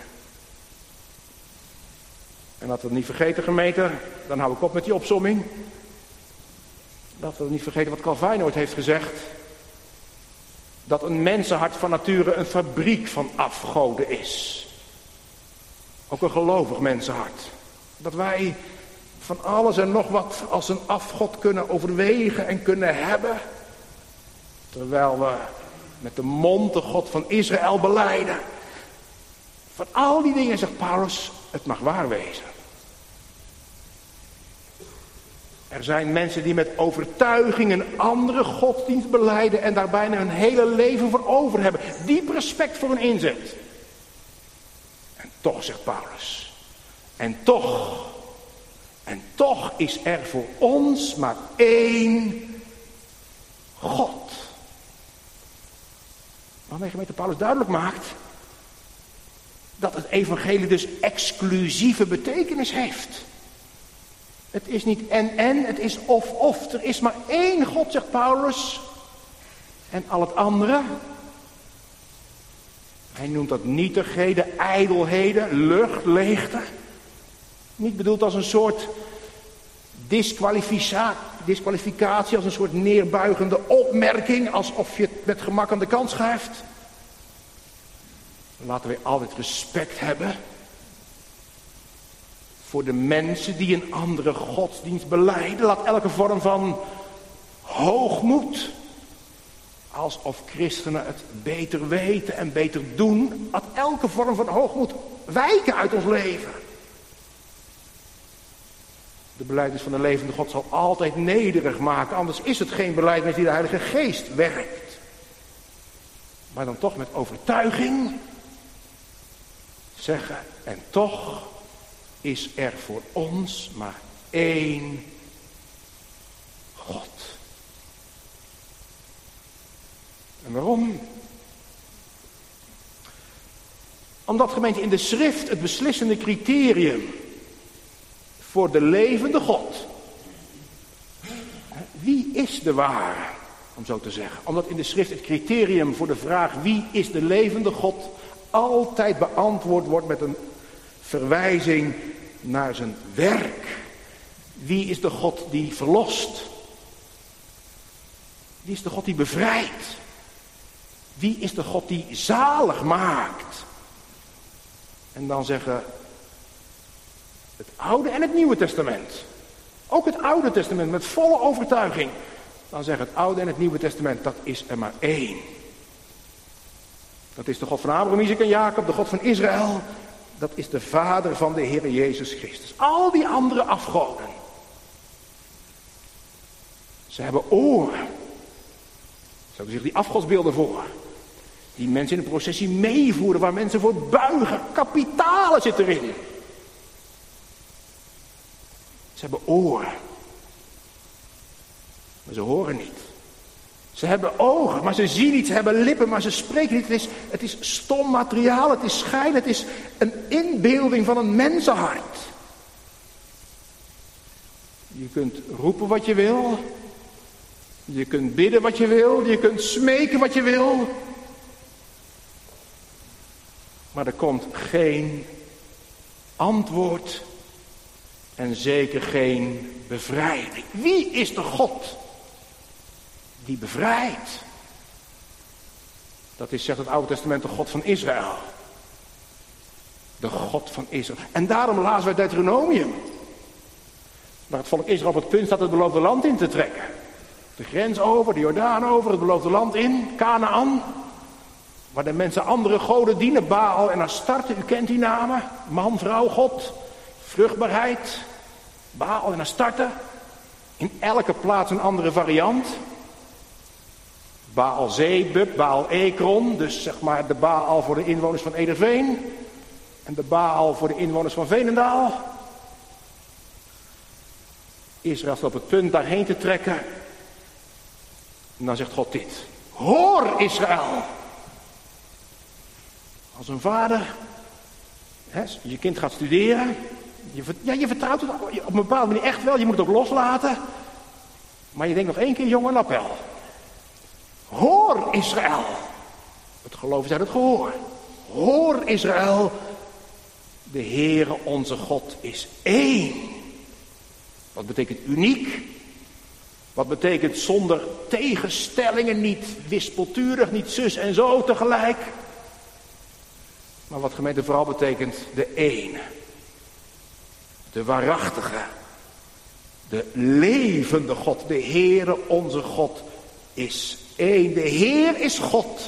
En laten we het niet vergeten, gemeente, dan hou ik op met die opsomming. Laten we niet vergeten wat Calvijn ooit heeft gezegd. Dat een mensenhart van nature een fabriek van afgoden is. Ook een gelovig mensenhart. Dat wij van alles en nog wat als een afgod kunnen overwegen en kunnen hebben. Terwijl we met de mond de God van Israël belijden. Van al die dingen zegt Paulus, het mag waar wezen. Er zijn mensen die met overtuiging een andere godsdienst belijden en daar bijna hun hele leven voor over hebben. Diep respect voor hun inzet. En toch, zegt Paulus, en toch, en toch is er voor ons maar één God. Waarmee gemeente Paulus duidelijk maakt dat het evangelie dus exclusieve betekenis heeft. Het is niet en-en, het is of-of. Er is maar één God, zegt Paulus. En al het andere, hij noemt dat nietigheden, ijdelheden, lucht, leegte. Niet bedoeld als een soort disqualificatie, als een soort neerbuigende opmerking, alsof je het met gemak aan de kant schuift. Laten we altijd respect hebben voor de mensen die een andere godsdienst belijden. Laat elke vorm van hoogmoed, alsof christenen het beter weten en beter doen, laat elke vorm van hoogmoed wijken uit ons leven. De belijdenis van de levende God zal altijd nederig maken, anders is het geen belijdenis die de Heilige Geest werkt. Maar dan toch met overtuiging zeggen, en toch is er voor ons maar één God. En waarom? Omdat, gemeente, in de schrift het beslissende criterium voor de levende God, wie is de ware, om zo te zeggen. Omdat in de schrift het criterium voor de vraag wie is de levende God altijd beantwoord wordt met een verwijzing naar zijn werk. Wie is de God die verlost? Wie is de God die bevrijdt? Wie is de God die zalig maakt? En dan zeggen het Oude en het Nieuwe Testament. Ook het Oude Testament met volle overtuiging. Dan zeggen het Oude en het Nieuwe Testament, dat is er maar één. Dat is de God van Abraham, Isaac en Jacob, de God van Israël. Dat is de Vader van de Heer Jezus Christus. Al die andere afgoden. Ze hebben oren. Zo zich die afgodsbeelden voor. Die mensen in de processie meevoeren, waar mensen voor buigen. Kapitalen zit erin. Ze hebben oren. Maar ze horen niet. Ze hebben ogen, maar ze zien niet. Ze hebben lippen, maar ze spreken niet. Het is, het is stom materiaal, het is schijn, het is een inbeelding van een mensenhart. Je kunt roepen wat je wil. Je kunt bidden wat je wil. Je kunt smeken wat je wil. Maar er komt geen antwoord en zeker geen bevrijding. Wie is de God die bevrijdt? Dat is, zegt het Oude Testament, de God van Israël. De God van Israël. En daarom lazen wij Deuteronomium. Waar het volk Israël op het punt staat het beloofde land in te trekken. De grens over, de Jordaan over, het beloofde land in, Kanaan. Waar de mensen andere goden dienen, Baal en Astarte, u kent die namen. Man, vrouw, God, vruchtbaarheid, Baal en Astarte. In elke plaats een andere variant. Baal Zebub, Baal Ekron, dus zeg maar de Baal voor de inwoners van Ederveen. En de Baal voor de inwoners van Veenendaal. Israël staat op het punt daarheen te trekken. En dan zegt God dit. Hoor Israël. Als een vader, hè, je kind gaat studeren. Je, ja, je vertrouwt het op een bepaalde manier echt wel. Je moet het ook loslaten. Maar je denkt nog één keer, jongen, een appel. Hoor Israël. Het geloof is uit het gehoor. Hoor Israël. De Heere onze God is één. Wat betekent uniek? Wat betekent zonder tegenstellingen, niet wispelturig, niet zus en zo tegelijk. Maar wat gemeente vooral betekent, de ene. De waarachtige. De levende God. De Heere onze God is één. De Heer is God.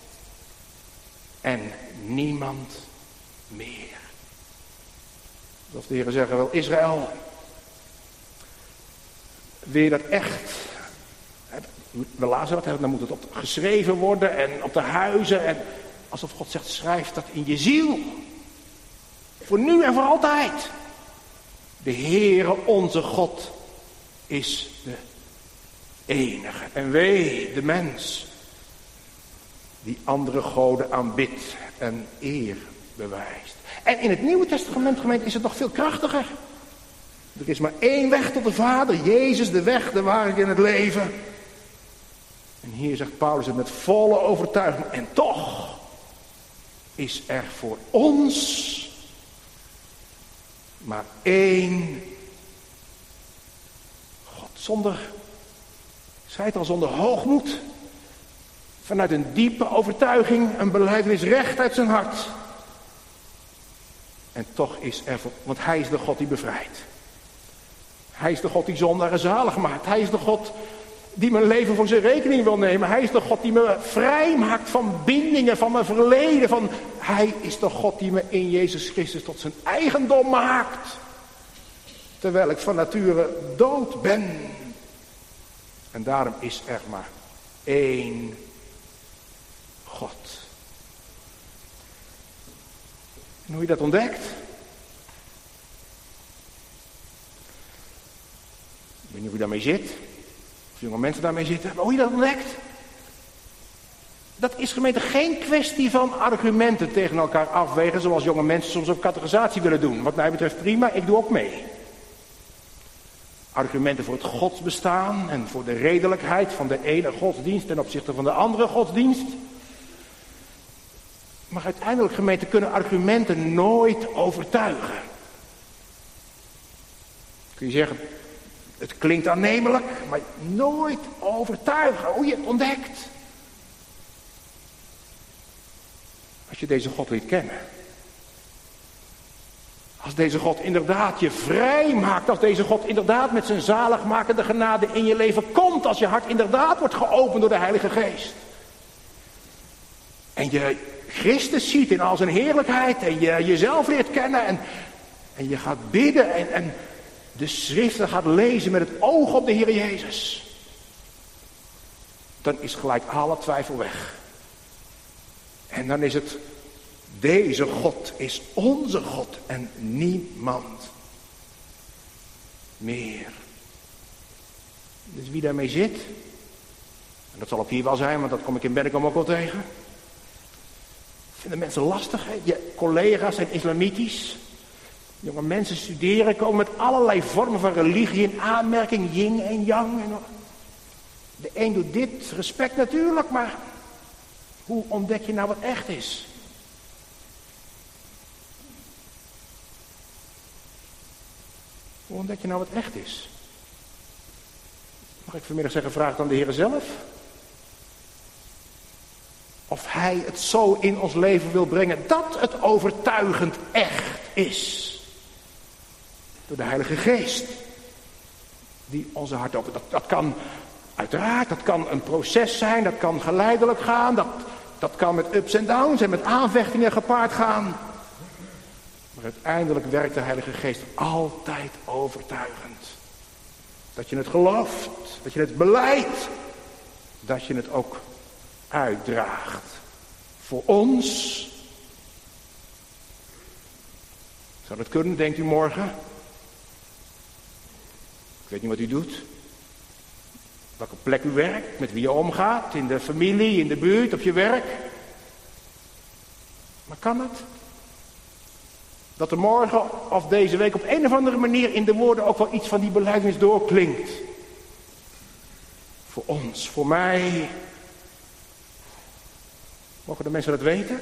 En niemand meer. Of de Heer zeggen wil, Israël. Wil je dat echt? We lazen dat, dan moet het op geschreven worden en op de huizen. En alsof God zegt, schrijf dat in je ziel. Voor nu en voor altijd. De Heere onze God is de enige. En wee de mens die andere goden aanbidt en eer bewijst. En in het Nieuwe Testament, gemeente, is het nog veel krachtiger. Er is maar één weg tot de Vader. Jezus, de weg, de waarheid en het leven. En hier zegt Paulus het met volle overtuiging. En toch is er voor ons maar één God. Zonder, ik zei het al, zonder hoogmoed. Vanuit een diepe overtuiging, een belijdenis recht uit zijn hart. En toch is er voor, want hij is de God die bevrijdt. Hij is de God die zondaren zalig maakt. Hij is de God die mijn leven voor zijn rekening wil nemen. Hij is de God die me vrij maakt van bindingen, van mijn verleden. Van, hij is de God die me in Jezus Christus tot zijn eigendom maakt. Terwijl ik van nature dood ben. En daarom is er maar één God. En hoe je dat ontdekt? Ik weet niet hoe je daarmee zit. Of jonge mensen daarmee zitten. Maar hoe je dat ontdekt? Dat is, gemeente, geen kwestie van argumenten tegen elkaar afwegen. Zoals jonge mensen soms op catechisatie willen doen. Wat mij betreft prima, ik doe ook mee. Argumenten voor het godsbestaan en voor de redelijkheid van de ene godsdienst ten opzichte van de andere godsdienst. Maar uiteindelijk, gemeente, kunnen argumenten nooit overtuigen. Kun je zeggen, het klinkt aannemelijk, maar nooit overtuigen hoe je het ontdekt. Als je deze God leert kennen. Als deze God inderdaad je vrij maakt. Als deze God inderdaad met zijn zaligmakende genade in je leven komt. Als je hart inderdaad wordt geopend door de Heilige Geest. En je Christus ziet in al zijn heerlijkheid. En je jezelf leert kennen. En, en je gaat bidden. En, en de schriften gaat lezen met het oog op de Heer Jezus. Dan is gelijk alle twijfel weg. En dan is het, deze God is onze God en niemand meer. Dus wie daarmee zit, en dat zal ook hier wel zijn, want dat kom ik in Bennekom ook wel tegen. Vinden mensen lastig, hè? Je collega's zijn islamitisch. Jonge mensen studeren, komen met allerlei vormen van religie in aanmerking, yin en yang. En de een doet dit, respect natuurlijk, maar hoe ontdek je nou wat echt is? Hoe ontdek je nou wat echt is? Mag ik vanmiddag zeggen, vraag dan de Heer zelf. Of hij het zo in ons leven wil brengen dat het overtuigend echt is. Door de Heilige Geest. Die onze hart opent. Dat, dat kan uiteraard, dat kan een proces zijn. Dat kan geleidelijk gaan. Dat, dat kan met ups en downs en met aanvechtingen gepaard gaan. Maar uiteindelijk werkt de Heilige Geest altijd overtuigend. Dat je het gelooft. Dat je het belijdt. Dat je het ook uitdraagt. Voor ons. Zou dat kunnen, denkt u morgen? Ik weet niet wat u doet. Welke plek u werkt, met wie je omgaat. In de familie, in de buurt, op je werk. Maar kan het? Dat er morgen of deze week op een of andere manier in de woorden ook wel iets van die belijdenis doorklinkt. Voor ons, voor mij. Mogen de mensen dat weten?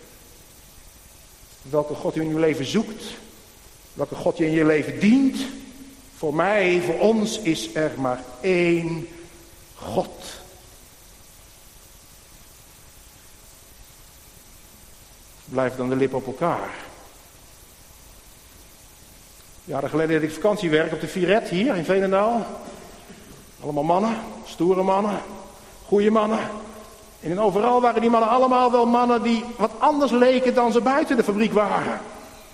Welke God u in uw leven zoekt. Welke God je in je leven dient. Voor mij, voor ons is er maar één God. Blijf dan de lippen op elkaar. Jaren geleden deed ik vakantiewerk op de Viret hier in Veenendaal. Allemaal mannen, stoere mannen, goede mannen. En overal waren die mannen allemaal wel mannen die wat anders leken dan ze buiten de fabriek waren.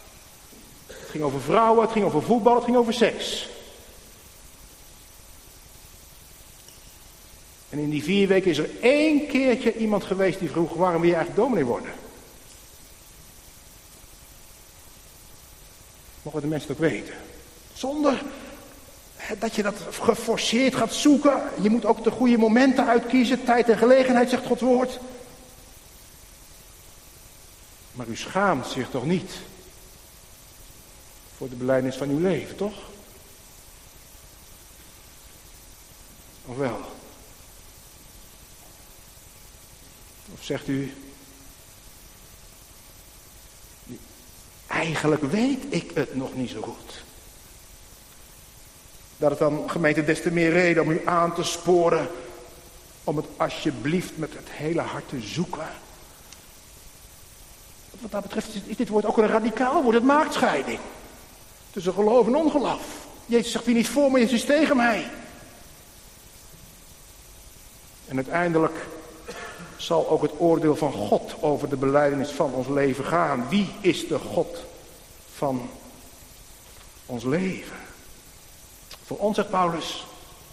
Het ging over vrouwen, het ging over voetbal, het ging over seks. En in die vier weken is er één keertje iemand geweest die vroeg, waarom wil je eigenlijk dominee worden? Mogen de mensen dat weten? Zonder dat je dat geforceerd gaat zoeken. Je moet ook de goede momenten uitkiezen. Tijd en gelegenheid, zegt Gods woord. Maar u schaamt zich toch niet voor de belijdenis van uw leven, toch? Of wel? Of zegt u, eigenlijk weet ik het nog niet zo goed. Dat het dan, gemeente, des te meer reden om u aan te sporen, om het alsjeblieft met het hele hart te zoeken. Wat dat betreft is dit woord ook een radicaal woord, het maakt scheiding. Tussen geloof en ongeloof. Jezus zegt, wie niet voor me, Jezus is tegen mij. En uiteindelijk zal ook het oordeel van God over de belijdenis van ons leven gaan. Wie is de God van ons leven? Voor ons, zegt Paulus,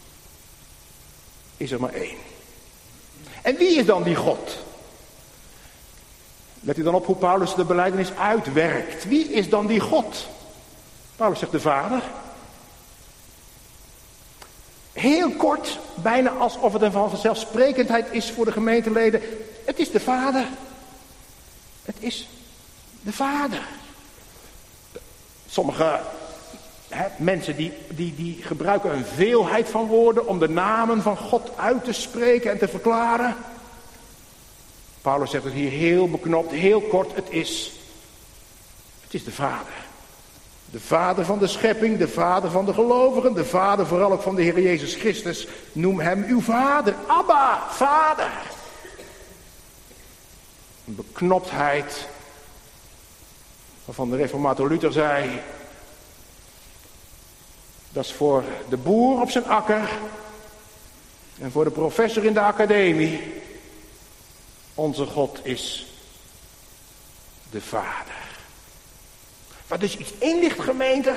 is er maar één. En wie is dan die God? Let u dan op hoe Paulus de belijdenis uitwerkt. Wie is dan die God? Paulus zegt de Vader. Heel kort, bijna alsof het een vanzelfsprekendheid is voor de gemeenteleden. Het is de Vader. Het is de Vader. Sommige hè, mensen die, die, die gebruiken een veelheid van woorden om de namen van God uit te spreken en te verklaren. Paulus zegt het hier heel beknopt, heel kort. Het is, het is de Vader. De Vader van de schepping, de Vader van de gelovigen, de Vader vooral ook van de Heer Jezus Christus. Noem hem uw Vader. Abba, Vader. Een beknoptheid waarvan de reformator Luther zei, dat is voor de boer op zijn akker en voor de professor in de academie. Onze God is de Vader. Wat dus iets inlicht, gemeente.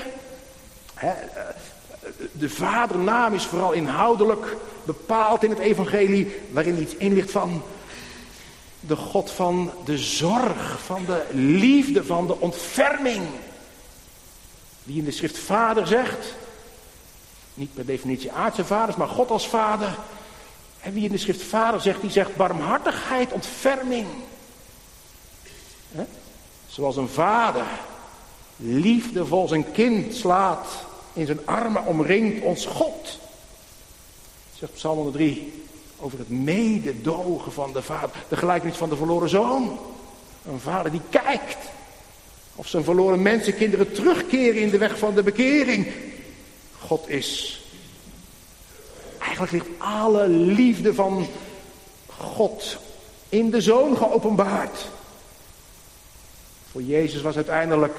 De vadernaam is vooral inhoudelijk bepaald in het evangelie, waarin iets inlicht van de God van de zorg, van de liefde, van de ontferming. Die in de schrift Vader zegt. Niet per definitie aardse vaders, maar God als Vader. En wie in de schrift Vader zegt, die zegt barmhartigheid, ontferming. He? Zoals een vader liefdevol zijn kind slaat, in zijn armen omringt ons God. Zegt Psalm honderddrie over het mededogen van de vader. De gelijkenis van de verloren zoon. Een vader die kijkt of zijn verloren mensenkinderen terugkeren in de weg van de bekering. God is... Eigenlijk ligt alle liefde van God in de Zoon geopenbaard. Voor Jezus was uiteindelijk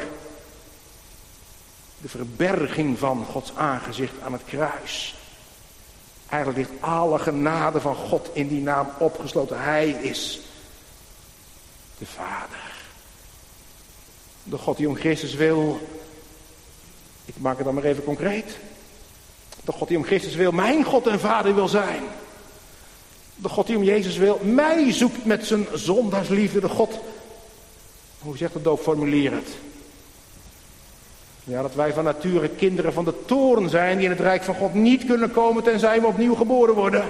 de verberging van Gods aangezicht aan het kruis. Eigenlijk ligt alle genade van God in die naam opgesloten. Hij is de Vader. De God die om Christus wil, ik maak het dan maar even concreet. De God die om Christus wil, mijn God en Vader wil zijn. De God die om Jezus wil, mij zoekt met zijn zondaarsliefde. De God, hoe zegt het doopformulier het? Ja, dat wij van nature kinderen van de toorn zijn, die in het rijk van God niet kunnen komen tenzij we opnieuw geboren worden.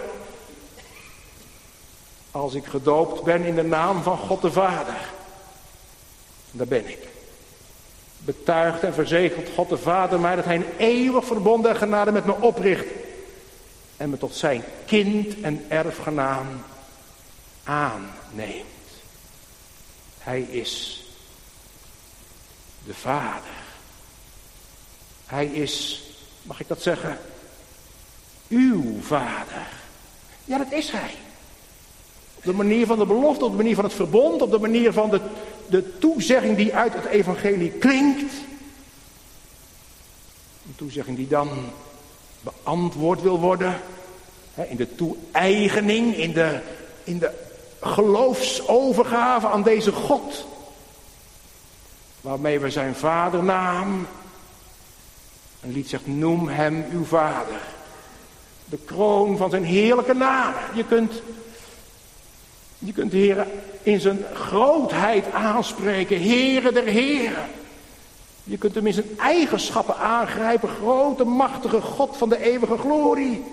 Als ik gedoopt ben in de naam van God de Vader, daar ben ik. Betuigt en verzegelt God de Vader mij dat hij een eeuwig verbond en genade met me opricht. En me tot zijn kind en erfgenaam aanneemt. Hij is de Vader. Hij is, mag ik dat zeggen, uw Vader. Ja, dat is hij. Op de manier van de belofte, op de manier van het verbond, op de manier van de, de toezegging die uit het evangelie klinkt. Een toezegging die dan beantwoord wil worden. Hè, in de toe-eigening, in de, in de geloofsovergave aan deze God. Waarmee we zijn vadernaam. Een lied zegt, noem hem uw vader. De kroon van zijn heerlijke naam. Je kunt, je kunt de Heer in zijn grootheid aanspreken. Heere der Heren. Je kunt hem in zijn eigenschappen aangrijpen. Grote, machtige God van de eeuwige glorie.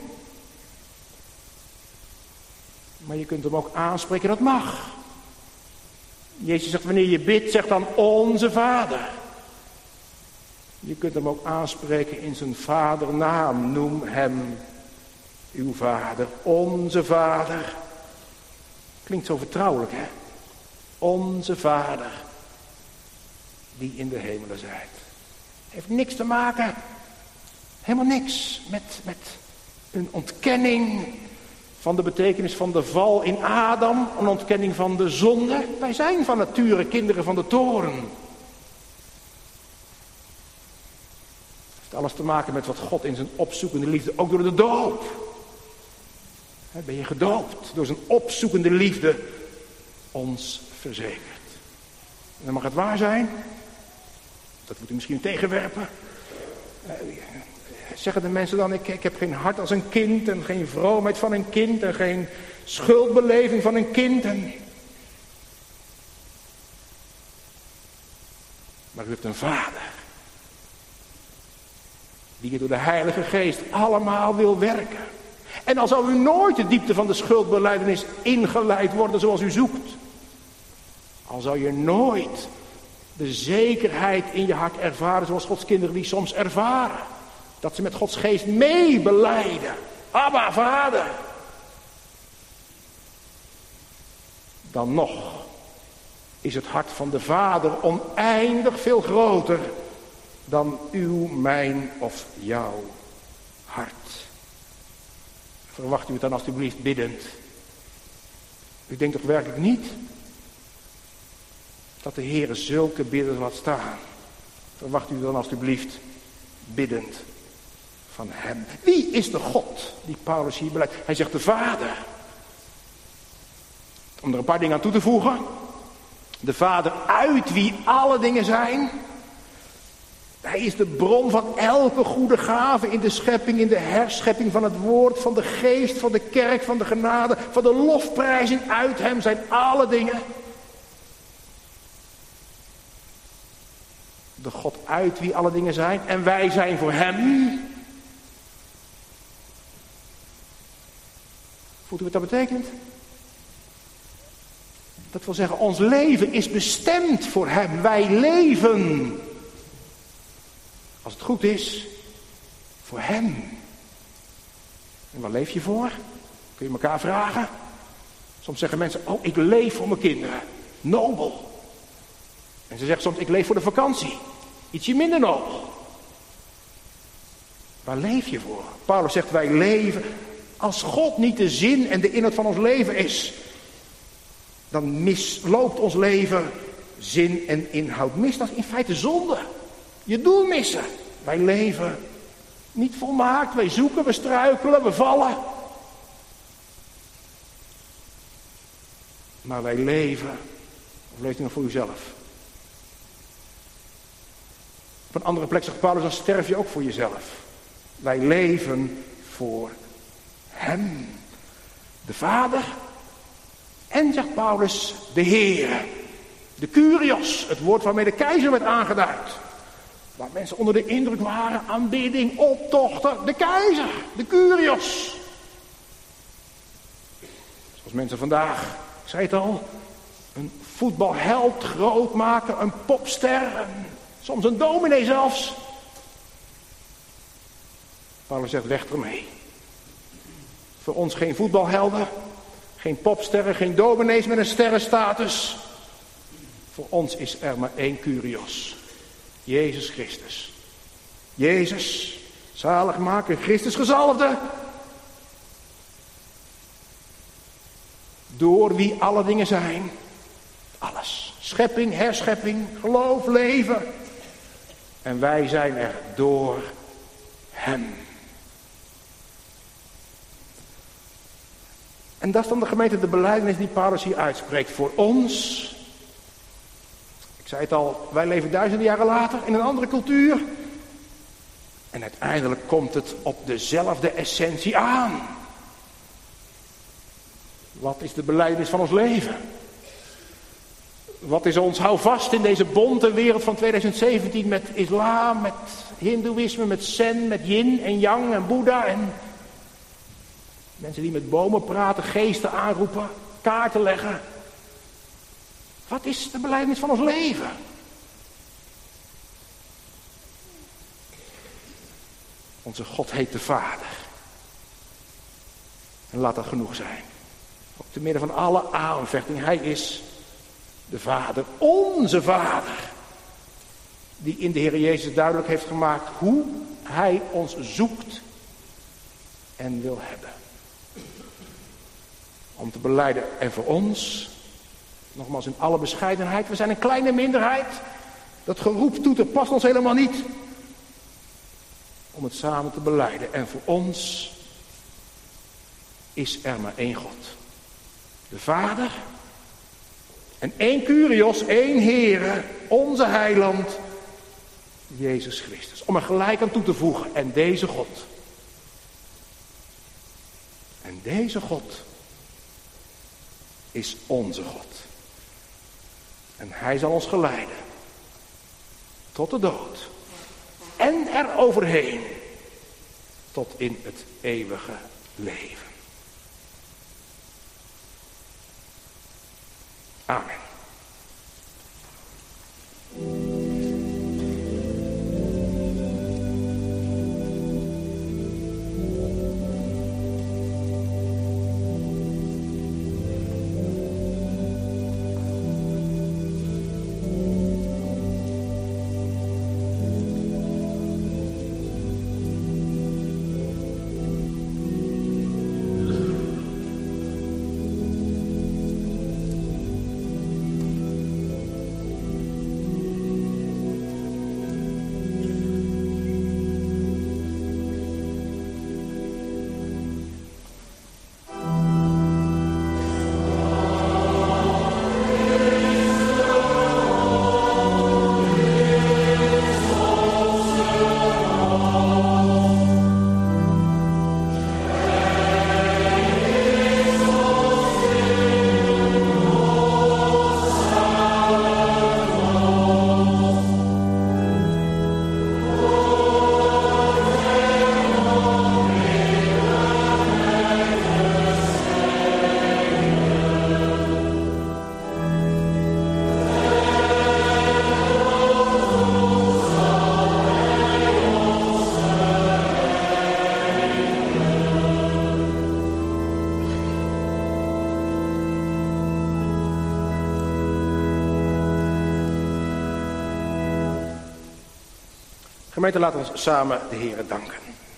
Maar je kunt hem ook aanspreken, dat mag. Jezus zegt, wanneer je bidt, zeg dan onze Vader. Je kunt hem ook aanspreken in zijn vadernaam. Noem hem uw Vader, onze Vader. Klinkt zo vertrouwelijk, hè? Onze Vader, die in de hemelen zijt. Heeft niks te maken, helemaal niks, met, met een ontkenning van de betekenis van de val in Adam, een ontkenning van de zonde. Wij zijn van nature kinderen van de toren. Het heeft alles te maken met wat God in zijn opzoekende liefde, ook door de doop. Ben je gedoopt door zijn opzoekende liefde ons verzekerd. En dan mag het waar zijn. Dat moet u misschien tegenwerpen. Zeggen de mensen dan, ik, ik heb geen hart als een kind en geen vroomheid van een kind en geen schuldbeleving van een kind. En... Maar u hebt een Vader die je door de Heilige Geest allemaal wil werken. En al zou u nooit de diepte van de schuldbelijdenis ingeleid worden zoals u zoekt. Al zou je nooit de zekerheid in je hart ervaren zoals Gods kinderen die soms ervaren. Dat ze met Gods geest meebelijden. Abba, Vader. Dan nog is het hart van de Vader oneindig veel groter dan uw, mijn of jouw hart. Verwacht u het dan alstublieft biddend. U denkt toch werkelijk niet dat de Heer zulke bidders laat staan. Verwacht u dan alstublieft biddend van hem. Wie is de God die Paulus hier beleidt? Hij zegt de Vader. Om er een paar dingen aan toe te voegen. De Vader uit wie alle dingen zijn. Hij is de bron van elke goede gave in de schepping, in de herschepping van het woord, van de geest, van de kerk, van de genade, van de lofprijzing. Uit hem zijn alle dingen. De God uit wie alle dingen zijn. En wij zijn voor hem. Voelt u wat dat betekent? Dat wil zeggen, ons leven is bestemd voor hem. Wij leven. Als het goed is, voor hem. En waar leef je voor? Kun je elkaar vragen? Soms zeggen mensen, oh, ik leef voor mijn kinderen. Nobel. En ze zeggen soms, ik leef voor de vakantie. Ietsje minder nobel. Waar leef je voor? Paulus zegt, wij leven. Als God niet de zin en de inhoud van ons leven is, dan misloopt ons leven zin en inhoud mis. Dat is in feite zonde. Je doel missen. Wij leven niet volmaakt. Wij zoeken, we struikelen, we vallen. Maar wij leven. Of leeft u nog voor uzelf? Op een andere plek zegt Paulus, dan sterf je ook voor jezelf. Wij leven voor hem. De Vader. En zegt Paulus, de Heer. De Kyrios. Het woord waarmee de keizer werd aangeduid. Waar mensen onder de indruk waren, aanbidding, optochten, de keizer, de Kyrios. Zoals mensen vandaag, ik zei het al, een voetbalheld groot maken, een popster, een, soms een dominee zelfs. Paulus zegt, weg ermee. Voor ons geen voetbalhelden, geen popsterren, geen dominees met een sterrenstatus. Voor ons is er maar één Kyrios. Jezus Christus. Jezus, zaligmaker, Christus gezalfde. Door wie alle dingen zijn. Alles. Schepping, herschepping, geloof, leven. En wij zijn er door hem. En dat is dan de gemeente, de belijdenis die Paulus hier uitspreekt voor ons. Ik zei het al, wij leven duizenden jaren later in een andere cultuur. En uiteindelijk komt het op dezelfde essentie aan. Wat is de belijdenis van ons leven? Wat is ons houvast in deze bonte wereld van twintig zeventien met islam, met hindoeïsme, met zen, met yin en yang en boeddha en mensen die met bomen praten, geesten aanroepen, kaarten leggen. Wat is de belijdenis van ons leven? Onze God heet de Vader. En laat dat genoeg zijn. Ook te midden van alle aanvechting. Hij is de Vader, onze Vader. Die in de Heer Jezus duidelijk heeft gemaakt hoe Hij ons zoekt en wil hebben. Om te belijden. En voor ons, nogmaals in alle bescheidenheid, we zijn een kleine minderheid. Dat geroep toeter past ons helemaal niet. Om het samen te belijden. En voor ons is er maar één God. De Vader. En één Kyrios, één Heere, onze heiland, Jezus Christus. Om er gelijk aan toe te voegen. En deze God. En deze God is onze God. En Hij zal ons geleiden. Tot de dood. En er overheen. Tot in het eeuwige leven. Amen. Gemeente, laten we ons samen de Heere danken.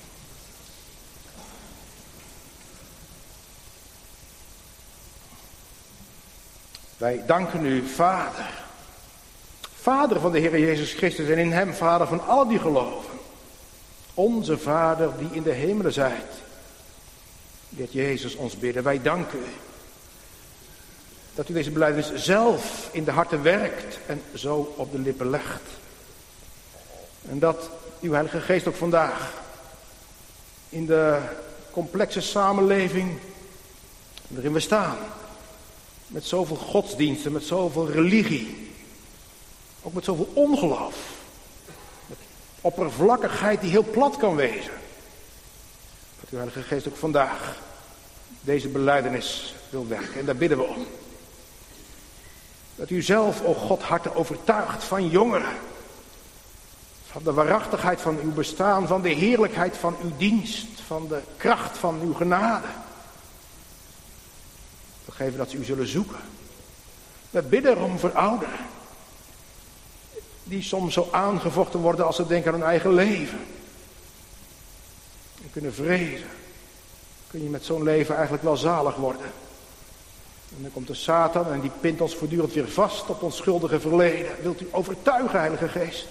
Wij danken u, Vader. Vader van de Heer Jezus Christus en in Hem, Vader van allen die geloven. Onze Vader die in de hemelen zijt. Leert Jezus ons bidden. Wij danken u. Dat u deze belijdenis zelf in de harten werkt en zo op de lippen legt. En dat uw Heilige Geest ook vandaag in de complexe samenleving waarin we staan, met zoveel godsdiensten, met zoveel religie, ook met zoveel ongeloof, met oppervlakkigheid die heel plat kan wezen, dat uw Heilige Geest ook vandaag deze belijdenis wil werken. En daar bidden we om. Dat u zelf, o God, harten overtuigt van jongeren, van de waarachtigheid van uw bestaan, van de heerlijkheid van uw dienst, van de kracht van uw genade. We geven dat ze u zullen zoeken. We bidden erom voor ouderen, die soms zo aangevochten worden als ze denken aan hun eigen leven. En kunnen vrezen. Kun je met zo'n leven eigenlijk wel zalig worden. En dan komt de Satan en die pint ons voortdurend weer vast op ons schuldige verleden. Wilt u overtuigen, Heilige Geest?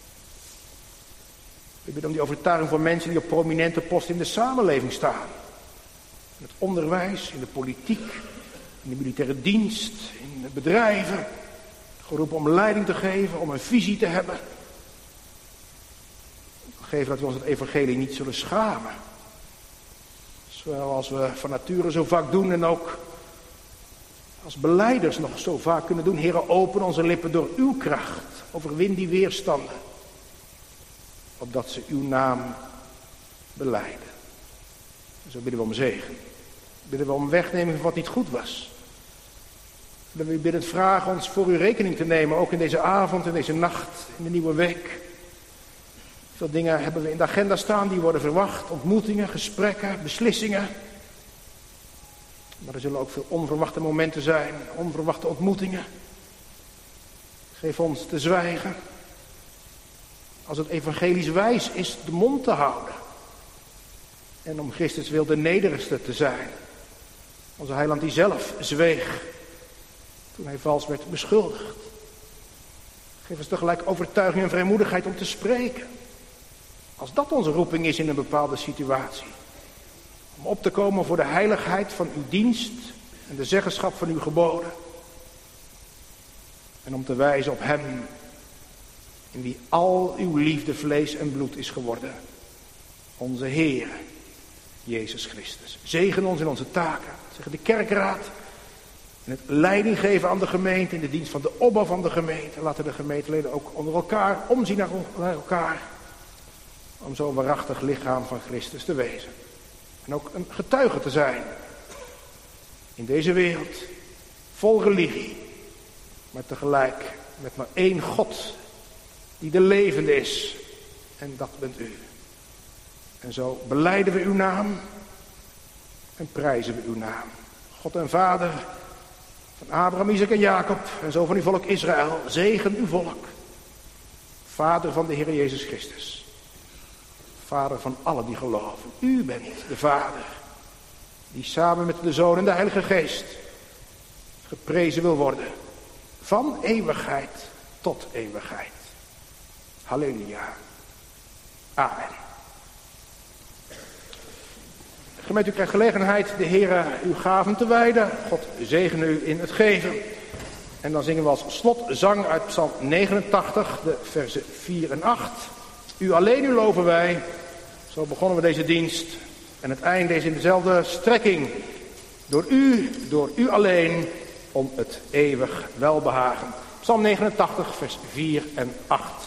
Ik bid om die overtuiging voor mensen die op prominente posten in de samenleving staan. In het onderwijs, in de politiek, in de militaire dienst, in de bedrijven. Geroepen om leiding te geven, om een visie te hebben. geven dat we ons het evangelie niet zullen schamen. Zoals we van nature zo vaak doen en ook als belijders nog zo vaak kunnen doen. Heere, open onze lippen door uw kracht. Overwin die weerstanden. Opdat ze uw naam belijden. En zo bidden we om zegen. Bidden we om wegneming van wat niet goed was. We bidden het vragen ons voor uw rekening te nemen. Ook in deze avond, in deze nacht, in de nieuwe week. Veel dingen hebben we in de agenda staan die worden verwacht. Ontmoetingen, gesprekken, beslissingen. Maar er zullen ook veel onverwachte momenten zijn. Onverwachte ontmoetingen. Geef ons te zwijgen. Als het evangelisch wijs is de mond te houden. En om Christus wil de nederigste te zijn. Onze heiland die zelf zweeg. Toen hij vals werd beschuldigd. Geef ons tegelijk overtuiging en vrijmoedigheid om te spreken. Als dat onze roeping is in een bepaalde situatie. Om op te komen voor de heiligheid van uw dienst en de zeggenschap van uw geboden. En om te wijzen op hem in wie al uw liefde vlees en bloed is geworden. Onze Heer, Jezus Christus. Zegen ons in onze taken. Zegen de kerkraad. En het leiding geven aan de gemeente in de dienst van de opbouw van de gemeente. Laten de gemeenteleden ook onder elkaar omzien naar elkaar. Om zo'n waarachtig lichaam van Christus te wezen. En ook een getuige te zijn. In deze wereld. Vol religie. Maar tegelijk met maar één God. Die de levende is. En dat bent u. En zo belijden we uw naam. En prijzen we uw naam. God en Vader. Van Abraham, Isaac en Jacob. En zo van uw volk Israël. Zegen uw volk. Vader van de Heer Jezus Christus. Vader van allen die geloven. U bent de Vader. Die samen met de Zoon en de Heilige Geest. Geprezen wil worden. Van eeuwigheid tot eeuwigheid. Halleluja. Amen. Gemeente, u krijgt gelegenheid de Heere uw gaven te wijden. God zegene u in het geven. En dan zingen we als slotzang uit Psalm negenentachtig, de versen vier en acht. U alleen, u loven wij. Zo begonnen we deze dienst. En het einde is in dezelfde strekking. Door u, door u alleen, om het eeuwig welbehagen. Psalm negenentachtig, vers vier en acht.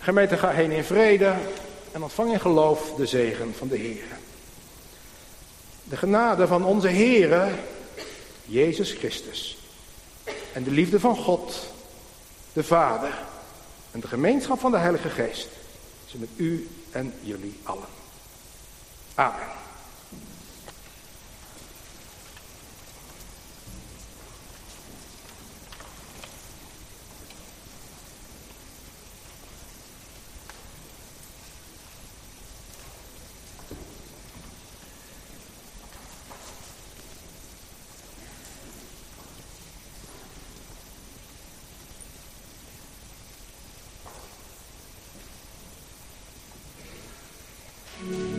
Gemeente, ga heen in vrede en ontvang in geloof de zegen van de Heer. De genade van onze Heere, Jezus Christus, en de liefde van God, de Vader, en de gemeenschap van de Heilige Geest, zijn met u en jullie allen. Amen. Mm-hmm.